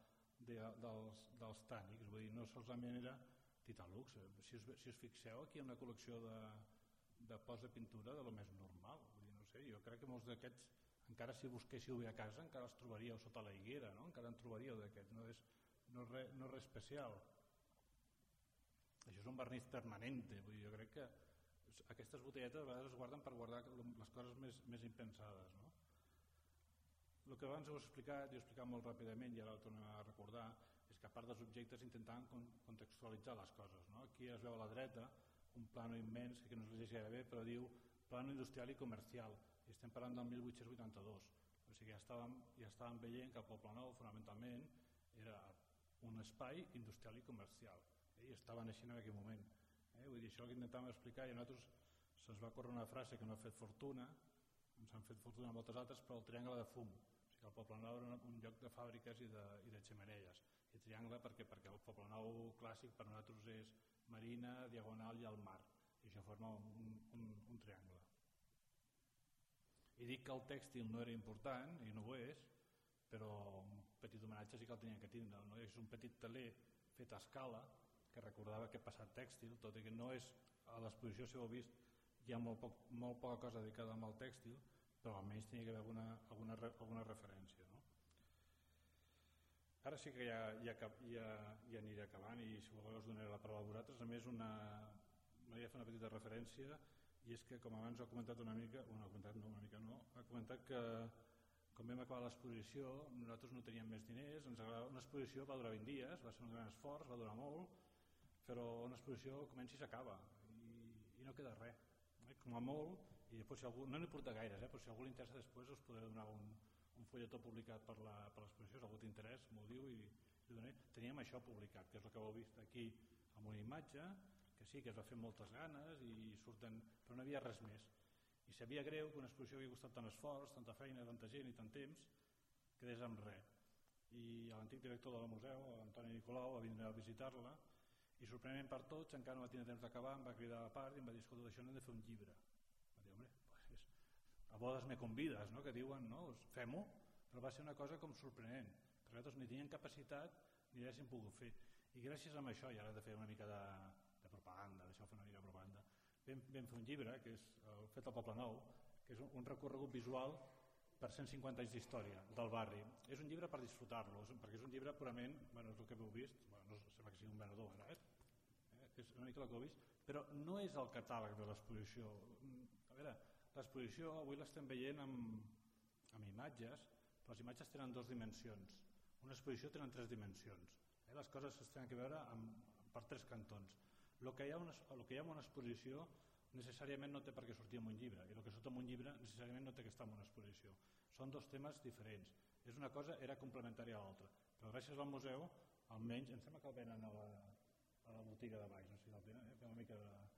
dels tànics. Vull dir, no solament era Titalux. Si us fixeu, aquí hi ha una col·lecció de pots de pintura de lo més normal. Vull dir, no sé, jo crec que molts d'aquests, encara si busquéssiu bé a casa, encara els trobaríeu sota la higuera, no? Encara en trobaríeu d'aquests, no és res especial. Això és un vernís permanente, vull dir, jo crec que aquestes botelletes a vegades es guarden per guardar les coses més impensades, no? El que abans heu explicat, i ho he explicat molt ràpidament i ara ho tornem a recordar, és que a part dels objectes intentaven contextualitzar les coses, no? Aquí es veu a la dreta un plano immens, que no es llegeix gaire bé, però diu plano industrial i comercial, i estem parlant del 1882, o sigui, ja estàvem veient que el Poble Nou fonamentalment era un espai industrial i comercial, i estava naixent en aquell moment. Vull dir, això que intentàvem explicar, i a nosaltres se'ns va córrer una frase que no ha fet fortuna, ens han fet fortuna moltes altres, però el triangle de fum. O sigui, el Poble Nou era un lloc de fàbriques i de xemeneies. I triangle perquè el Poble Nou clàssic per nosaltres és Marina, Diagonal i el mar. I això forma un triangle. I dic que el tèxtil no era important, i no ho és, però un petit homenatge sí que el tenien que tindre. No? És un petit teler fet a escala que recordava aquest passat tèxtil, tot i que no és a l'exposició, si ho heu vist, hi ha molt poca cosa dedicada al tèxtil, però almenys tenia que haver alguna referència. No? Ara sí que ja aniré acabant i si voleu us donaré la paraula a vosaltres. A més, m'agradaria fer una petita referència, i és que com abans ho ha comentat ha comentat que quan vam acabar l'exposició nosaltres no teníem més diners, una exposició va durar 20 dies, va ser un gran esforç, va durar molt, però una exposició comença i s'acaba i no queda res. Com a molt, i després si algú, no n'hi porta gaires, però si algú li interessa després us podré donar un folletó publicat per l'exposició, si algú t'interessa m'ho diu i li donaré. Teníem això publicat, que és el que heu vist aquí amb una imatge, que sí, que es va fer amb moltes ganes i surten, però no havia res més. I sabia greu que una exposició havia costat tant esforç, tanta feina, tanta gent i tant temps, quedés amb res. I l'antic director del museu, Antoni Nicolau, va vindre a visitar-la i sorprenentment per tots, encara no va tenir temps d'acabar, em va cridar a part i em va dir, escolta, d'això n'hem de fer un llibre. Va dir, home, a bodes me convides, no? Que diuen, no? Fem-ho, però va ser una cosa com sorprenent, perquè nosaltres ni teníem capacitat ni haguéssim pogut fer. I gràcies a això, i ara he de fer una mica de propaganda, deixeu fer una mica de propaganda, vam fer un llibre, que és fet al Poble Nou, que és un recorregut visual per 150 anys d'història del barri. És un llibre per disfrutar-lo, perquè és un llibre purament, és el que heu vist, no sembla que sigui un venedor ara, és una mica el que heu vist, però no és el catàleg de l'exposició. A veure, l'exposició avui l'estem veient amb imatges, però les imatges tenen 2 dimensions. Una exposició tenen 3 dimensions. Les coses es tenen que veure per 3 cantons. El que hi ha en una exposició necessàriament no té per què sortir en un llibre, i el que surt en un llibre necessàriament no té que estar en una exposició. Són 2 temes diferents. És una cosa era complementària a l'altra. Però gràcies al museu, almenys, em sembla que el venen a la botiga de baix, no sé si el tenen, una mica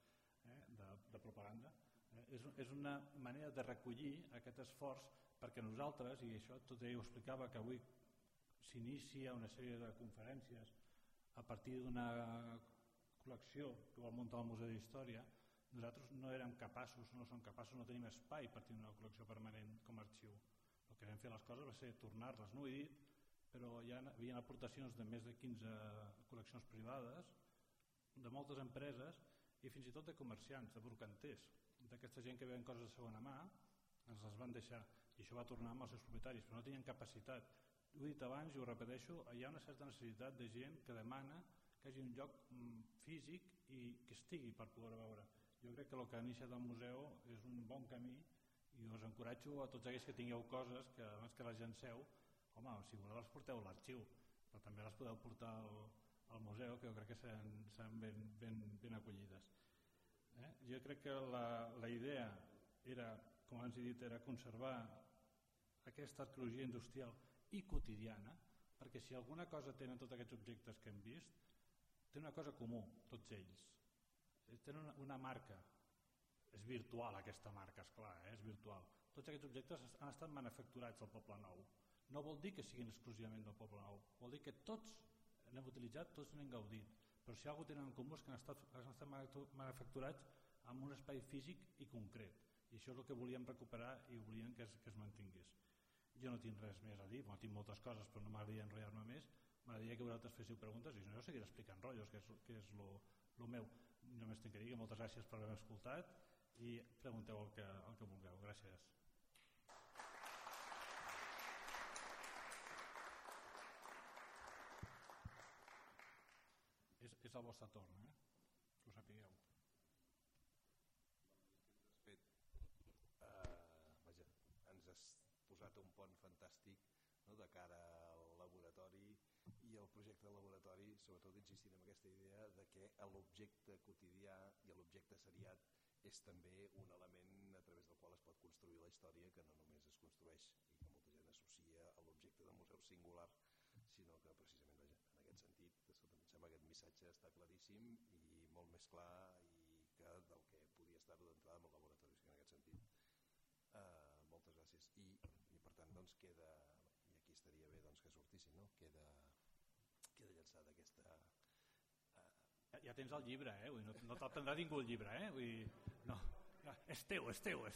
de propaganda. És una manera de recollir aquest esforç perquè nosaltres, i això tot ell ho explicava, que avui s'inicia una sèrie de conferències a partir d'una col·lecció que vol muntar el Museu d'Història. Nosaltres no érem capaços, no som capaços, no tenim espai per tenir una col·lecció permanent com a arxiu. El que vam fer les coses va ser tornar-les, no ho he dit, però hi havia aportacions de més de 15 col·leccions privades, de moltes empreses i fins i tot de comerciants, de brocanters, d'aquesta gent que veien coses de segona mà, ens les van deixar i això va tornar amb els seus propietaris, però no tenien capacitat. Ho he dit abans i ho repeteixo, hi ha una certa necessitat de gent que demana que hi hagi un lloc físic i que estigui per poder veure. Jo crec que el que ha iniciat el museu és un bon camí i us encoratjo a tots aquells que tingueu coses que abans que les llanceu, home, si voleu les porteu a l'arxiu, però també les podeu portar al museu, que jo crec que seran ben acollides. Jo crec que la idea era, com abans he dit, era conservar aquesta arqueologia industrial i quotidiana, perquè si alguna cosa tenen tots aquests objectes que hem vist, té una cosa comú, tots ells. Tenen una marca. És virtual aquesta marca, esclar, és virtual. Tots aquests objectes han estat manufacturats al Poble Nou. No vol dir que siguin exclusivament del Poble Nou, vol dir que tots n'hem utilitzat, tots n'hem gaudit. Però si alguna cosa tenen en comú és que han estat manufacturats en un espai físic i concret. I això és el que volíem recuperar i volíem que es mantingués. Jo no tinc res més a dir, tinc moltes coses, però no m'agradaria enrotllar-me més. M'agradaria que vosaltres féssiu preguntes i si no, jo seguiré explicant rotllos, que és el meu. Només tinc que dir que moltes gràcies per haver escoltat i pregunteu el que vulgueu. Gràcies. És el vostre torn, que ho sapigueu. Ens has posat un pont fantàstic de cara al laboratori i el projecte de laboratori, sobretot insistint en aquesta idea de que l'objecte quotidià i l'objecte seriat és també un element a través del qual es pot construir la història, que no només es construeix i que molta gent associa a l'objecte de museu singular, sinó que precisament en aquest sentit em sembla que aquest missatge està claríssim i molt més clar i que del que podia estar-ho d'entrada amb el laboratori. En aquest sentit, moltes gràcies. I per tant doncs queda, i aquí estaria bé doncs, que sortissin, no? Queda llançada aquesta... Ja tens el llibre, no te'l prendrà ningú el llibre, vull dir, no, és teu.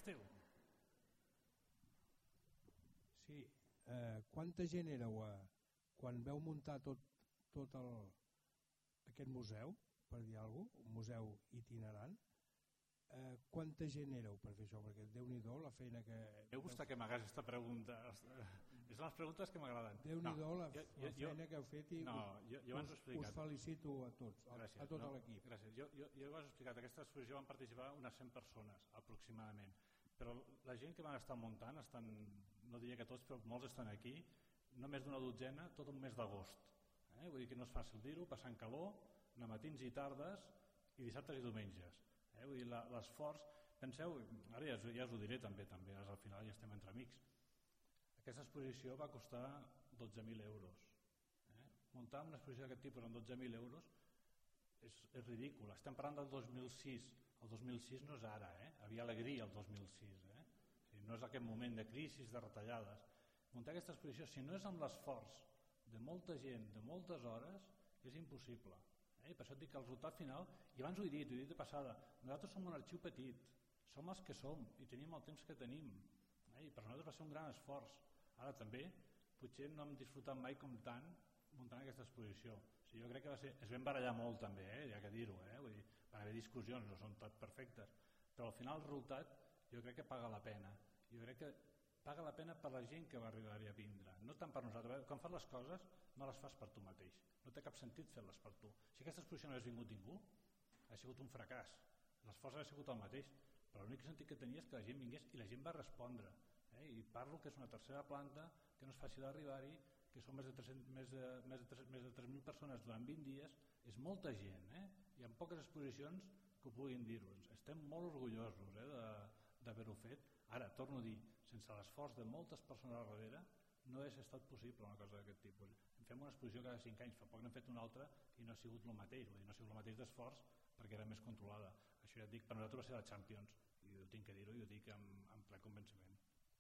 Sí, quanta gent éreu quan veu muntar tot aquest museu, per dir alguna cosa, un museu itinerant? Quanta gent éreu per fer això? Perquè Déu-n'hi-do la feina que... M'ha gustat que m'hagués aquesta pregunta. És les preguntes que m'agraden. Déu-n'hi-do la feina que heu fet i us felicito a tots, a tot l'equip. Gràcies. Jo ho he explicat. Aquesta exposició van participar unes 100 persones, aproximadament. Però la gent que van estar muntant, no diria que tots, però molts estan aquí, no més d'una dotzena, tot un mes d'agost. Vull dir que no és fàcil dir-ho, passant calor, matins i tardes, i dissabtes i diumenges. Vull dir, l'esforç, penseu, ara ja us ho diré també, al final ja estem entre amics. Aquesta exposició va costar 12.000 euros. Muntar una exposició d'aquest tipus amb 12.000 euros és ridícul. Estem parlant del 2006. El 2006 no és ara, havia alegria el 2006. No és aquest moment de crisi, de retallades. Muntar aquesta exposició, si no és amb l'esforç de molta gent, de moltes hores, és impossible. Per això et dic que el resultat final, i abans ho he dit de passada, nosaltres som un arxiu petit, som els que som i tenim el temps que tenim, i per nosaltres va ser un gran esforç. Ara també, potser no hem disfrutat mai com tant muntant aquesta exposició. Jo crec que es vam barallar molt també, ja que dir-ho, vull dir, van haver discussions, no són tan perfectes, però al final el resultat jo crec que paga la pena. Jo crec que paga la pena per la gent que va arribar-hi a vindre, no tant per nosaltres. Quan fas les coses no les fas per tu mateix, no té cap sentit fer-les per tu. Si aquesta exposició no hagués vingut ningú, ha sigut un fracàs. L'esforç ha sigut el mateix, però l'únic sentit que tenia és que la gent vingués i la gent va respondre. I parlo que és una tercera planta, que no és fàcil d'arribar-hi, que són més de 3.000 persones durant 20 dies, és molta gent, hi ha poques exposicions que ho puguin dir-ho. Estem molt orgullosos d'haver-ho fet. Ara, torno a dir, sense l'esforç de moltes persones al darrere no hauria estat possible una cosa d'aquest tipus. Fem una exposició cada 5 anys, fa poc n'hem fet una altra i no ha sigut el mateix, no ha sigut el mateix d'esforç perquè era més controlada. Això ja et dic, per nosaltres va ser la Champions, i ho tinc que dir-ho i ho dic amb ple convenciment.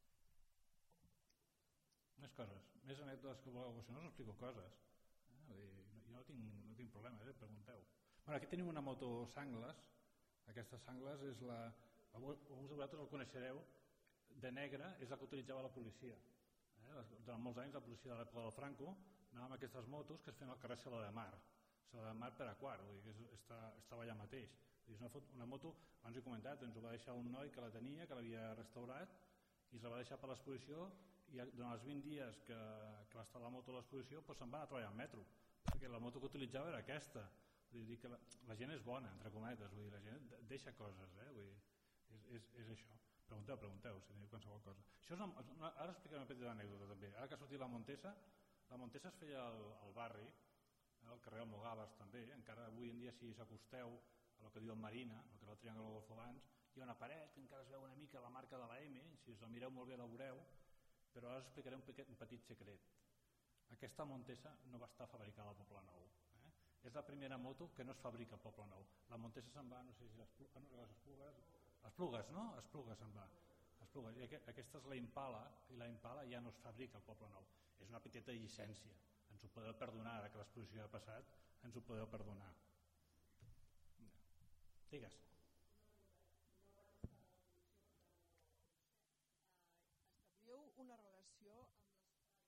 Més coses, més anècdotes que voleu, si no us explico coses. Jo no tinc problema, pregunteu. Aquí tenim una moto Sangles. Aquesta Sangles és la... Alguns de vosaltres el coneixereu, de negre, és la que utilitzava la policia. Durant molts anys la policia de l'època del Franco anava amb aquestes motos que es feien al carrer Sala de Mar. Sala de Mar per a quart, vull dir que estava allà mateix. És una moto, abans ho he comentat, ens ho va deixar un noi que la tenia, que l'havia restaurat, i es la va deixar per l'exposició, i durant els 20 dies que va estar la moto a l'exposició se'n va anar a treballar en metro, perquè la moto que utilitzava era aquesta. Vull dir que la gent és bona, entre cometes, vull dir, la gent deixa coses, vull dir, és això. Pregunteu, si teniu qualsevol cosa. Ara explicaré una petita anècdota també. Ara que ha sortit la Montesa es feia al barri, al carrer Almogàvers també, encara avui en dia si s'acosteu a el que diu el Marina, el que era el Triangle del Golfo abans, hi ha una paret que encara es veu una mica la marca de la M, si us la mireu molt bé la veureu, però ara us explicaré un petit secret. Aquesta Montesa no va estar fabricada al Poble Nou. És la primera moto que no es fabrica al Poble Nou. La Montesa se'n va, no sé si les Esplugues, no? Esplugues se'n va. I aquesta és la Impala, i la Impala ja no es fabrica al Poble Nou. És una petita llicència. Ens ho podeu perdonar, ara que l'exposició ha passat, ens ho podeu perdonar. Digues. Establíeu una relació amb l'espai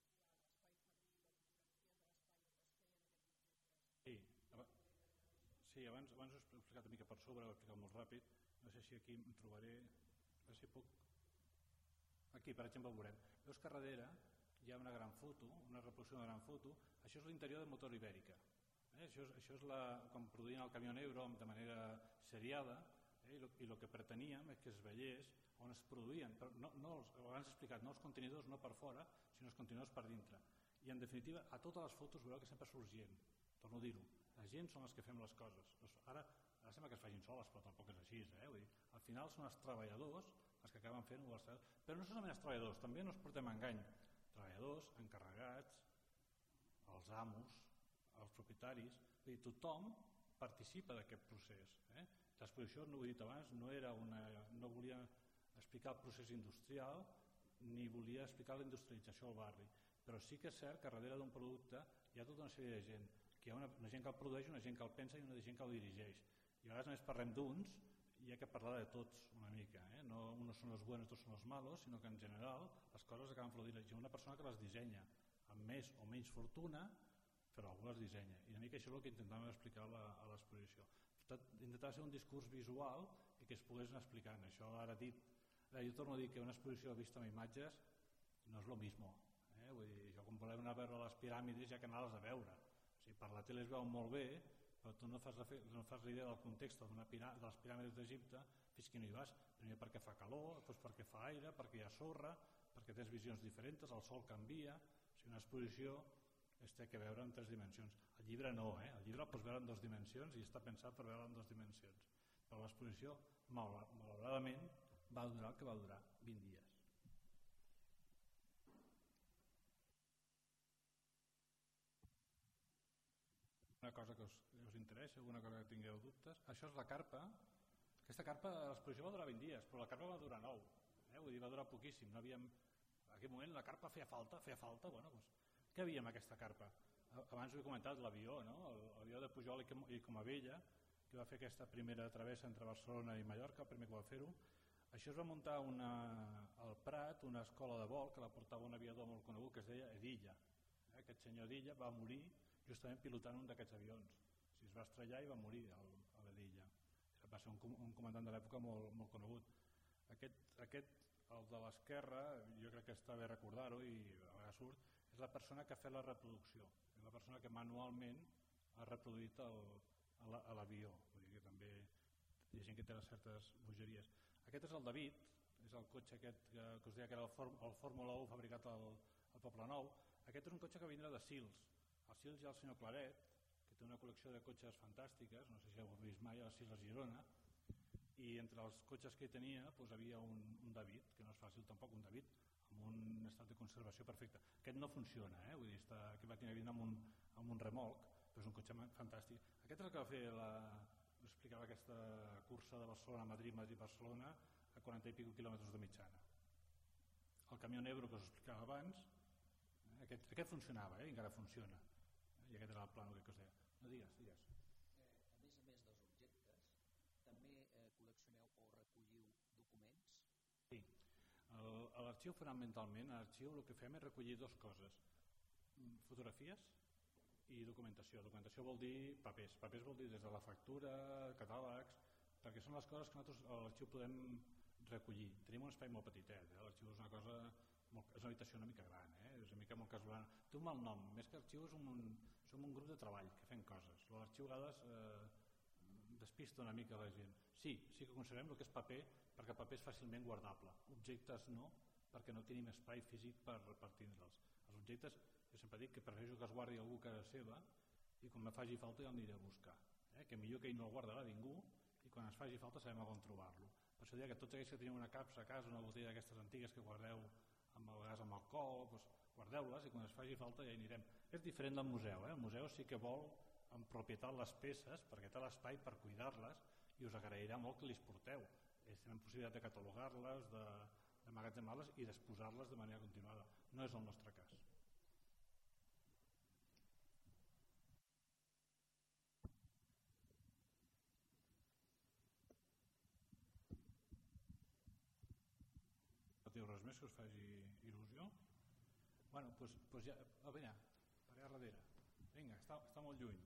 industrial, Sí, abans ho he explicat una mica per sobre, ho he explicat molt ràpid, no sé si aquí em trobaré, a veure si puc... Aquí, per exemple, ho veurem. Veus que darrere hi ha una gran foto, una reproducció d'una gran foto, això és l'interior de Motor Ibèrica. Això és com produïen el camió Euro de manera seriada, i el que preteníem és que es veiés on es produïen, però abans he explicat, no els contenidors no per fora, sinó els contenidors per dintre. I en definitiva, a totes les fotos veureu que sempre surt gent, torno a dir-ho, la gent són els que fem les coses. Ara sembla que es facin soles, però tampoc és així. Vull dir, al final són els treballadors els que acaben fent-ho, però no solament els treballadors, també no ens portem a engany. Treballadors, encarregats, els amos, els propietaris, vull dir, tothom participa d'aquest procés. L'exposició, no ho he dit abans, no volia explicar el procés industrial ni volia explicar la industrialització del barri, però sí que és cert que darrere d'un producte hi ha tota una sèrie de gent, que hi ha una gent que el produeix, una gent que el pensa i una gent que el dirigeix. I a vegades només parlem d'uns i hi ha que parlar de tots una mica. No uns són els bons, tots són els malos, sinó que en general les coses acaben produint. Hi ha una persona que les dissenya amb més o menys fortuna, però algú les dissenya. I una mica això és el que intentàvem explicar a l'exposició. Intentava ser un discurs visual i que es pogués anar explicant. Això ara dit, jo torno a dir que una exposició vista amb imatges no és el mismo. Vull dir, jo quan volem anar a veure les piràmides ja que anar-les a veure. O sigui, per la tele es veuen molt bé, però tu no fas la idea del context de les piràmides d'Egipte fins que no hi vas. Primer perquè fa calor, després perquè fa aire, perquè hi ha sorra, perquè tens visions diferents, el sol canvia. O sigui, una exposició es té que veure en 3 dimensions. El llibre no, el llibre el pots veure en 2 dimensions i està pensat per veure en 2 dimensions. Però l'exposició, malauradament, va durar el que va durar, 20 dies. Una cosa que us interessi, alguna cosa que tingueu dubtes. Això és la carpa. Aquesta carpa, l'exposició va durar 20 dies, però la carpa va durar 9. Vull dir, va durar poquíssim. No havíem... En aquell moment la carpa feia falta. Bueno, doncs, què havia amb aquesta carpa? Abans ho he comentat, l'avió, no? L'avió de Pujol i Comabella, que va fer aquesta primera travessa entre Barcelona i Mallorca, el primer que va fer-ho. Això es va muntar al Prat, una escola de vol, que la portava un aviador molt conegut, que es deia Edilla. Aquest senyor Edilla va morir justament pilotant un d'aquests avions. Es va estrellar i va morir a l'Edilla. Va ser un comandant de l'època molt conegut. Aquest, el de l'esquerra, jo crec que està bé recordar-ho i a vegades surt, és la persona que ha fet la reproducció, és la persona que manualment ha reproduït l'avió. Vull dir, hi ha gent que té certes bogeries. Aquest és el David, és el cotxe aquest que us deia que era el Fórmula 1 fabricat al Poble Nou. Aquest és un cotxe que vindrà de Sils. A Sils hi ha el senyor Claret, que té una col·lecció de cotxes fantàstiques, no sé si heu vist mai a Sils a Girona, i entre els cotxes que hi tenia doncs, havia un David, que no és fàcil tampoc, un David amb un estat de conservació perfecte. Aquest no funciona, vull dir, aquest va tenir amb un remolc, però és un cotxe fantàstic. Aquest és el que va fer explicava aquesta cursa de Barcelona-Madrid, Madrid-Barcelona a 40 i escaig quilòmetres de mitjana. El camió Ebro que us explicava abans, aquest funcionava, i encara funciona, i aquest era el plànol que us deia. No, digues. A més dels objectes, també col·leccioneu o recolliu documents? Sí. A l'arxiu fonamentalment, a l'arxiu el que fem és recollir dues coses, fotografies i documentació. Documentació vol dir papers. Papers vol dir des de la factura, catàlegs, perquè són les coses que nosaltres a l'arxiu podem recollir. Tenim un espai molt petitet, l'arxiu és una cosa, és una habitació una mica gran, és una mica molt casolana. Té un mal nom, més que arxiu som un grup de treball que fem coses. L'arxiu a vegades despista una mica la gent. Sí que considerem el que és paper, perquè el paper és fàcilment guardable. Objectes no, perquè no tenim espai físic per tindre'ls. Els objectes, jo sempre dic que prefereixo que es guardi algú a casa seva i quan me faci falta ja el aniré a buscar. Que millor que ell no el guardarà ningú i quan es faci falta sabem on trobar-lo. Per això diria que tots aquells que teniu una capsa a casa, una botella d'aquestes antigues que guardeu amb el gas amb alcohol, guardeu-les i quan es faci falta ja hi anirem. És diferent del museu, el museu sí que vol en propietat les peces perquè té l'espai per cuidar-les i us agrairà molt que les porteu. Tenen possibilitat de catalogar-les, d'emmagatzemar-les i d'exposar-les de manera continuada. No és el nostre cas. No teniu res més que us faci il·lusió? Bueno, doncs ja, vinga, per allà darrere. Vinga, està molt lluny.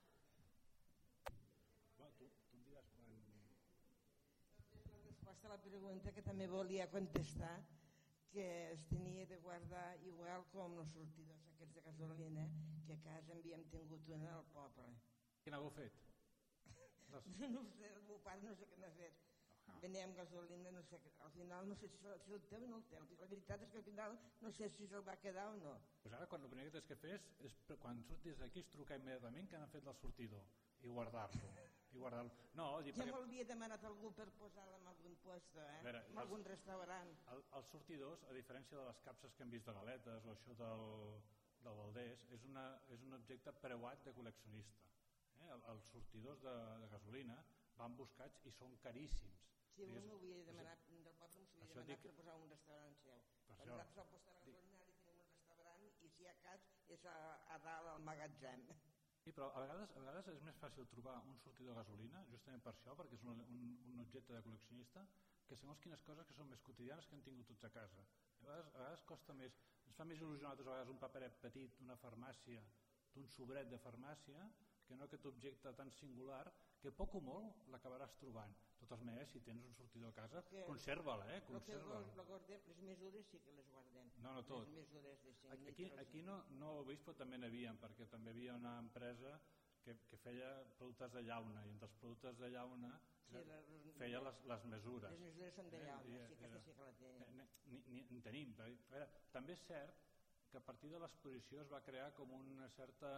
Tu em diràs quan... La resposta a la pregunta que també volia contestar, que es tenia de guardar igual com els sortidors aquests de gasolina, que a casa havíem tingut un al poble. Quin heu fet? No ho sé, el meu pare no sé què n'ha fet. Venia amb gasolina, no sé, al final no sé si el té o no el té. La veritat és que al final no sé si se'l va quedar o no. Pues ara el primer que tens que fer és quan surtis d'aquí és trucar immediatament que han fet el sortidor i guardar-lo. No, ja m'havia demanat algú per posar-la en algun lloc, en algun restaurant. Els sortidors, a diferència de les capses que hem vist de galetes o això del Valdés, és un objecte preuat de col·leccionista. Els sortidors de gasolina van buscats i són caríssims. Sí, un m'havia demanat, del poble m'havia demanat per posar un restaurant seu. Quan nosaltres al postar a gasolina ara tenim un restaurant i si a cas és a dalt al magatzem. Sí, però a vegades és més fàcil trobar un sortidor de gasolina, justament per això, perquè és un objecte de col·leccionista, que segons quines coses que són més quotidianes que han tingut tots a casa. A vegades costa més, ens fa més il·lusió a vegades un paperet petit d'una farmàcia, d'un sobret de farmàcia, que no aquest objecte tan singular que poc o molt l'acabaràs trobant. De totes maneres, si tens un sortidor a casa, conserva-la, Les mesures sí que les guardem. No tot. Aquí no ho heu vist, però també n'havien, perquè també hi havia una empresa que feia productes de llauna, i entre els productes de llauna feia les mesures. Les mesures són de llauna, sí, aquesta sí que la tenim. En tenim. També és cert que a partir de l'exposició es va crear com una certa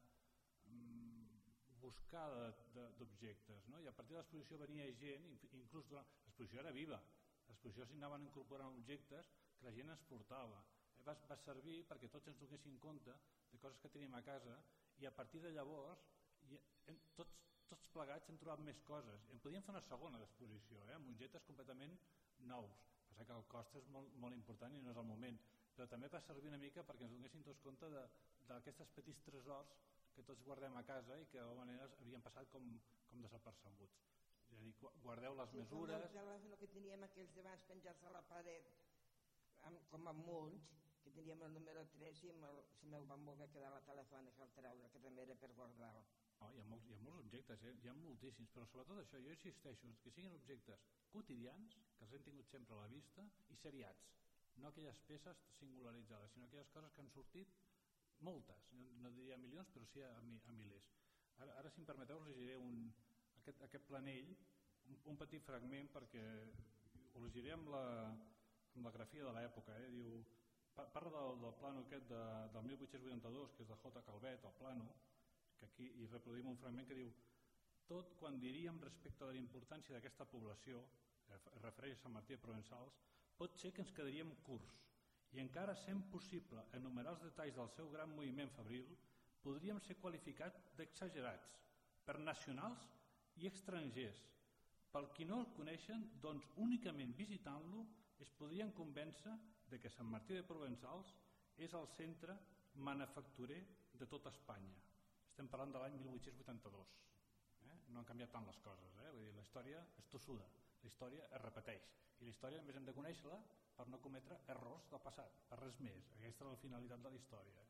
buscada d'objectes, no? I a partir de l'exposició venia gent, inclús l'exposició era viva, l'exposició s'hi anaven incorporant objectes que la gent ens portava. Va servir perquè tots ens donessin compte de coses que tenim a casa i a partir de llavors tots plegats hem trobat més coses. En podíem fer una segona d'exposició, amb objectes completament nous. Passa que el cost és molt important i no és el moment, però també va servir una mica perquè ens donessin tots compte d'aquests petits tresors que tots guardem a casa i que d'alguna manera havien passat com desapercebuts. És a dir, guardeu les mesures... El que teníem aquells d'abans penjats a la paret, com amb munts, que teníem el número 3 i se me'l van voler quedar a la telefònica al treure, que també era per guardar-lo. Hi ha molts objectes, hi ha moltíssims, però sobretot això, jo insisteixo, que siguin objectes quotidians, que els hem tingut sempre a la vista, i seriats, no aquelles peces singularitzades, sinó aquelles coses que han sortit moltes, no diria milions, però sí a milers. Ara si em permeteu, us llegiré aquest planell un petit fragment perquè ho llegiré amb la grafia de l'època. Diu, parla del plano aquest del 1882, que és de J. Calvet, el plano, que aquí hi reproduïm un fragment que diu: tot quan diríem respecte de la importància d'aquesta població, es refereix a Sant Martí de Provençals, pot ser que ens quedaríem curts, i encara sent possible enumerar els detalls del seu gran moviment fabril, podríem ser qualificats d'exagerats per nacionals i estrangers. Pel qui no el coneixen, doncs únicament visitant-lo es podrien convèncer de que Sant Martí de Provençals és el centre manufacturer de tota Espanya. Estem parlant de l'any 1882. No han canviat tant les coses. Vull dir, la història és tossuda, la història es repeteix, i la història només hem de conèixer-la per no cometre errors del passat, per res més. Aquesta és la finalitat de la història.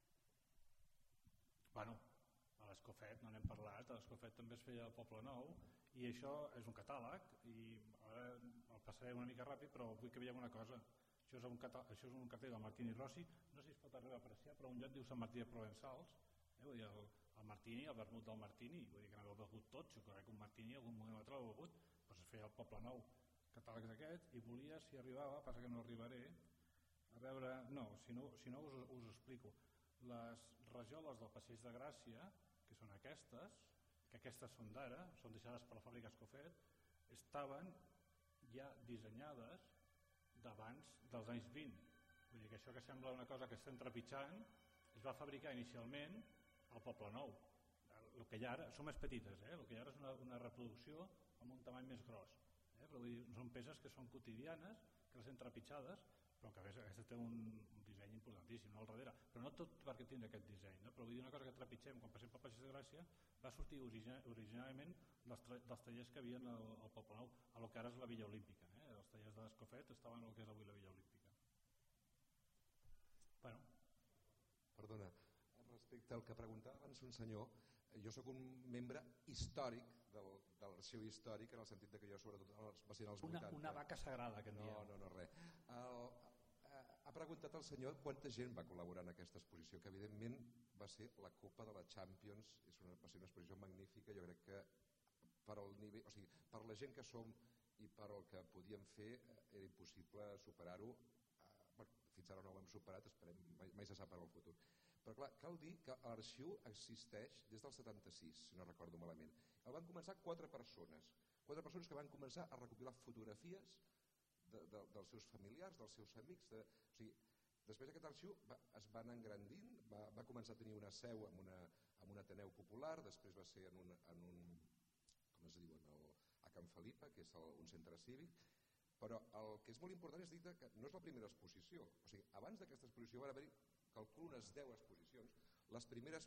Bueno, a l'Escofet no n'hem parlat, a l'Escofet també es feia al Poble Nou, i això és un catàleg, i ara el passaré una mica ràpid, però vull que veiem una cosa. Això és un cartell del Martini Rossi, no sé si es pot arribar a apreciar, però un lloc diu Sant Martí de Provençals, vull dir, el Martini, el vermut del Martini, vull dir que n'heu begut tots, jo crec que un Martini algun moment o altre l'heu begut, doncs es feia al Poble Nou, catàlegs aquests, i volia, si arribava, passa que no arribaré, a veure, no, si no us ho explico. Les rajoles del Passeig de Gràcia, que són aquestes, que aquestes són d'ara, són deixades per la fàbrica Escofet, estaven ja dissenyades d'abans dels anys 20. Vull dir que això que sembla una cosa que estem trepitjant es va fabricar inicialment al Poble Nou. El que hi ha ara, són més petites, el que hi ha ara és una reproducció amb un tamany més gros. Però vull dir, són peces que són quotidianes, que les hem trepitjades, però que a més aquesta té un disseny importantíssim al darrere. Però no tot perquè tingui aquest disseny, però vull dir una cosa que trepitgem quan passem pel Passeig de Gràcia va sortir originàriament dels tallers que hi havia al Poble Nou, a lo que ara és la Villa Olímpica. Els tallers de l'Escofet estaven al que és avui la Villa Olímpica. Perdona, respecte al que preguntava abans un senyor, jo sóc un membre històric de l'arxiu històric, en el sentit que jo sobretot va ser als 80. Una vaca sagrada que en diem. No, res. Ha preguntat el senyor quanta gent va col·laborar en aquesta exposició, que evidentment va ser la Copa de la Champions, va ser una exposició magnífica, jo crec que per la gent que som i per el que podíem fer era impossible superar-ho. Fins ara no ho hem superat, esperem, mai se sap per al futur. Però clar, cal dir que l'arxiu existeix des del 76, si no recordo malament. El van començar 4 persones que van començar a recopilar fotografies dels seus familiars, dels seus amics. Després aquest arxiu es va anar engrandint, va començar a tenir una seu en un Ateneu Popular, després va ser a Can Felipa, que és un centre cívic. Però el que és molt important és dir que no és la primera exposició. Abans d'aquesta exposició van haver-hi, calculo, unes 10 exposicions. Les primeres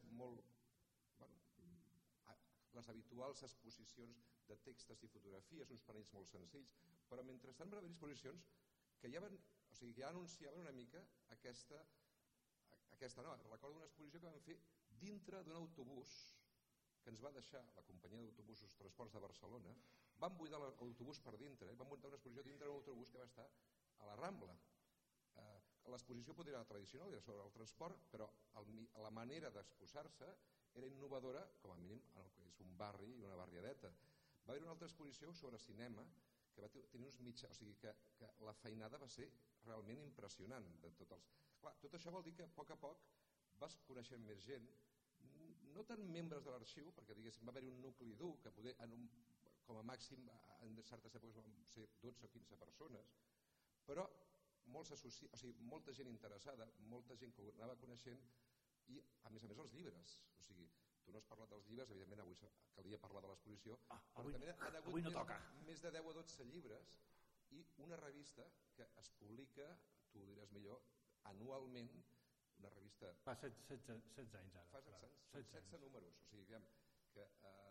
les habituals exposicions de textos i fotografies, uns panells molt senzills, però mentrestant van haver-hi exposicions que ja anunciaven una mica aquesta no. Recordo una exposició que vam fer dintre d'un autobús que ens va deixar la companyia d'autobusos Transports de Barcelona. Vam buidar l'autobús per dintre, vam muntar una exposició dintre d'un autobús que va estar a la Rambla. L'exposició podia ser tradicional, era sobre el transport, però la manera d'exposar-se era innovadora, com a mínim en el que és un barri i una barriadeta. Va haver una altra exposició sobre cinema que va tenir uns mitjans, o sigui que la feinada va ser realment impressionant. Tot això vol dir que a poc vas coneixent més gent, no tant membres de l'arxiu, perquè va haver-hi un nucli dur que poder, com a màxim en certes èpoques van ser 12 o 15 persones, però molta gent interessada, molta gent que ho anava coneixent, i a més els llibres. Tu no has parlat dels llibres, evidentment avui calia parlar de l'exposició, però també ha hagut més de 10 o 12 llibres i una revista que es publica, tu ho diràs millor, anualment, una revista... Fa 16 anys ara. Fa 16 números, o sigui que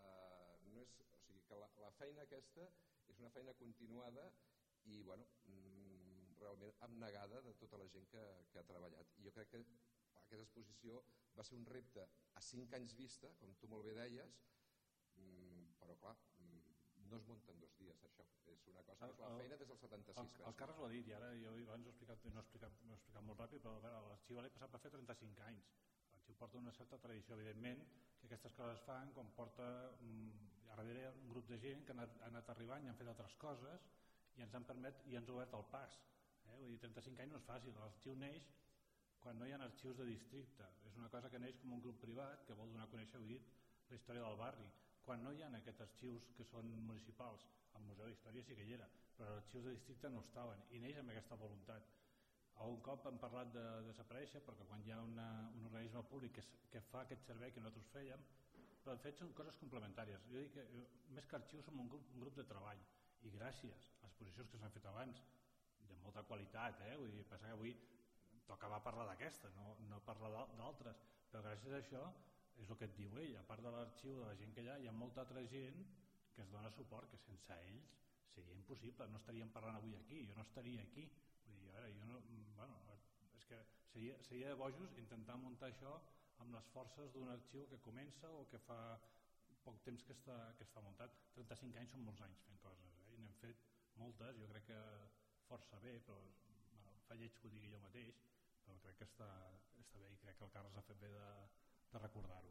la feina aquesta és una feina continuada i realment abnegada de tota la gent que ha treballat. I jo crec que aquesta exposició va ser un repte a 5 anys vista, com tu molt bé deies, però clar, no es munta en 2 dies això, és una cosa que és la feina des del 76. El Carles ho ha dit i ara jo abans ho he explicat molt ràpid, però l'arxiu l'he passat per fer 35 anys. L'arxiu porta una certa tradició, evidentment, que aquestes coses fan quan porta darrere hi ha un grup de gent que ha anat arribant i han fet altres coses i ens han permet i ens ha obert el pas. Vull dir, 35 anys no és fàcil. L'arxiu neix quan no hi ha arxius de districte. És una cosa que neix com un grup privat que vol donar a conèixer, ho he dit, la història del barri. Quan no hi ha aquests arxius que són municipals, el Museu d'Història sí que hi era, però els arxius de districte no estaven, i neix amb aquesta voluntat. Un cop hem parlat de desaparèixer, perquè quan hi ha un organisme públic que fa aquest servei que nosaltres fèiem, però de fet són coses complementàries. Jo dic que més que arxius som un grup de treball, i gràcies a les exposicions que s'han fet abans, de molta qualitat, vull dir, passa que avui tocava parlar d'aquesta, no parlar d'altres, però gràcies a això és el que et diu ell, a part de l'arxiu de la gent que hi ha molta altra gent que es dona suport, que sense ells seria impossible, no estaríem parlant avui aquí, jo no estaria aquí, vull dir, ara, jo no, bueno, és que seria de bojos intentar muntar això amb les forces d'un arxiu que comença o que fa poc temps que està muntat. 35 anys són molts anys fent coses, i n'hem fet moltes, jo crec que força bé, però bueno, fa lleig que ho digui jo mateix, però crec que està bé i crec que el Carles ha fet bé de recordar-ho.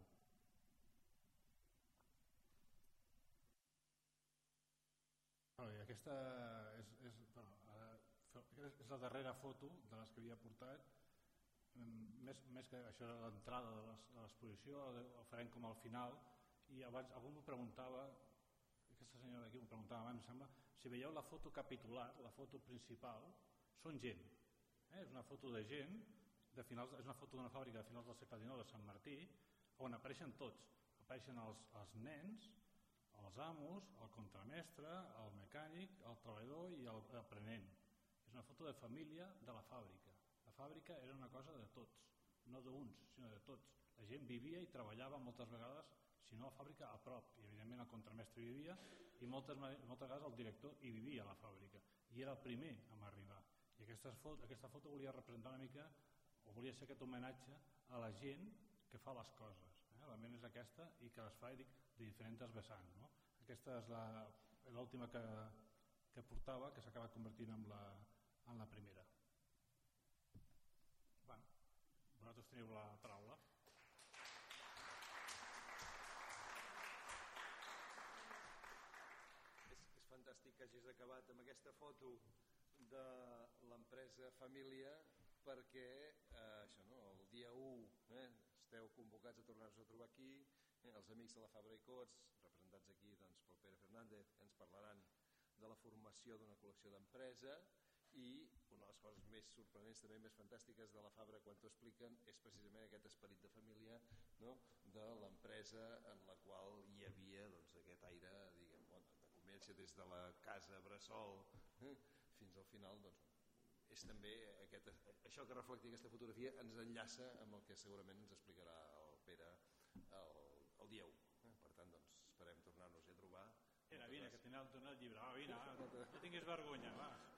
Aquesta és la darrera foto de les que havia portat, més que això era l'entrada de l'exposició, ho farem com al final, i abans algú m'ho preguntava, aquesta senyora d'aquí m'ho preguntava abans, em sembla, si veieu la foto capitular, la foto principal, són gent, és una foto de gent, és una foto d'una fàbrica de finals del segle XIX de Sant Martí, on apareixen tots, apareixen els nens, els amos, el contramestre, el mecànic, el treballador i l'aprenent. És una foto de família de la fàbrica. La fàbrica era una cosa de tots, no d'uns, sinó de tots. La gent vivia i treballava moltes vegades, si no a la fàbrica, a prop, i evidentment el contramestre hi vivia, i moltes vegades el director hi vivia a la fàbrica, i era el primer a arribar. I aquesta foto volia representar una mica, o volia ser aquest homenatge a la gent que fa les coses. Realment és aquesta i que les fa, dic, de diferents vessants. Aquesta és l'última que portava, que s'ha acabat convertint en la primera. Vosaltres teniu la paraula. És fantàstic que hagis acabat amb aquesta foto de l'empresa Família, perquè això, no? El dia 1 esteu convocats a tornar-nos a trobar aquí, els amics de la Fabra i Coats, representats aquí doncs, pel Pere Fernández, ens parlaran de la formació d'una col·lecció d'empresa, i una de les coses més sorprenents, també més fantàstiques de la Fabra quan t'ho expliquen és precisament aquest esperit de família, no? De l'empresa en la qual hi havia doncs, aquest aire, diguem, de convivència des de la casa bressol fins al final, doncs, és també això que reflecti aquesta fotografia ens enllaça amb el que segurament ens explicarà el Pere el dia 1. Per tant, doncs, esperem tornar-nos a trobar. Vine, que tindrà el llibre. Vine, no tinguis vergonya, va.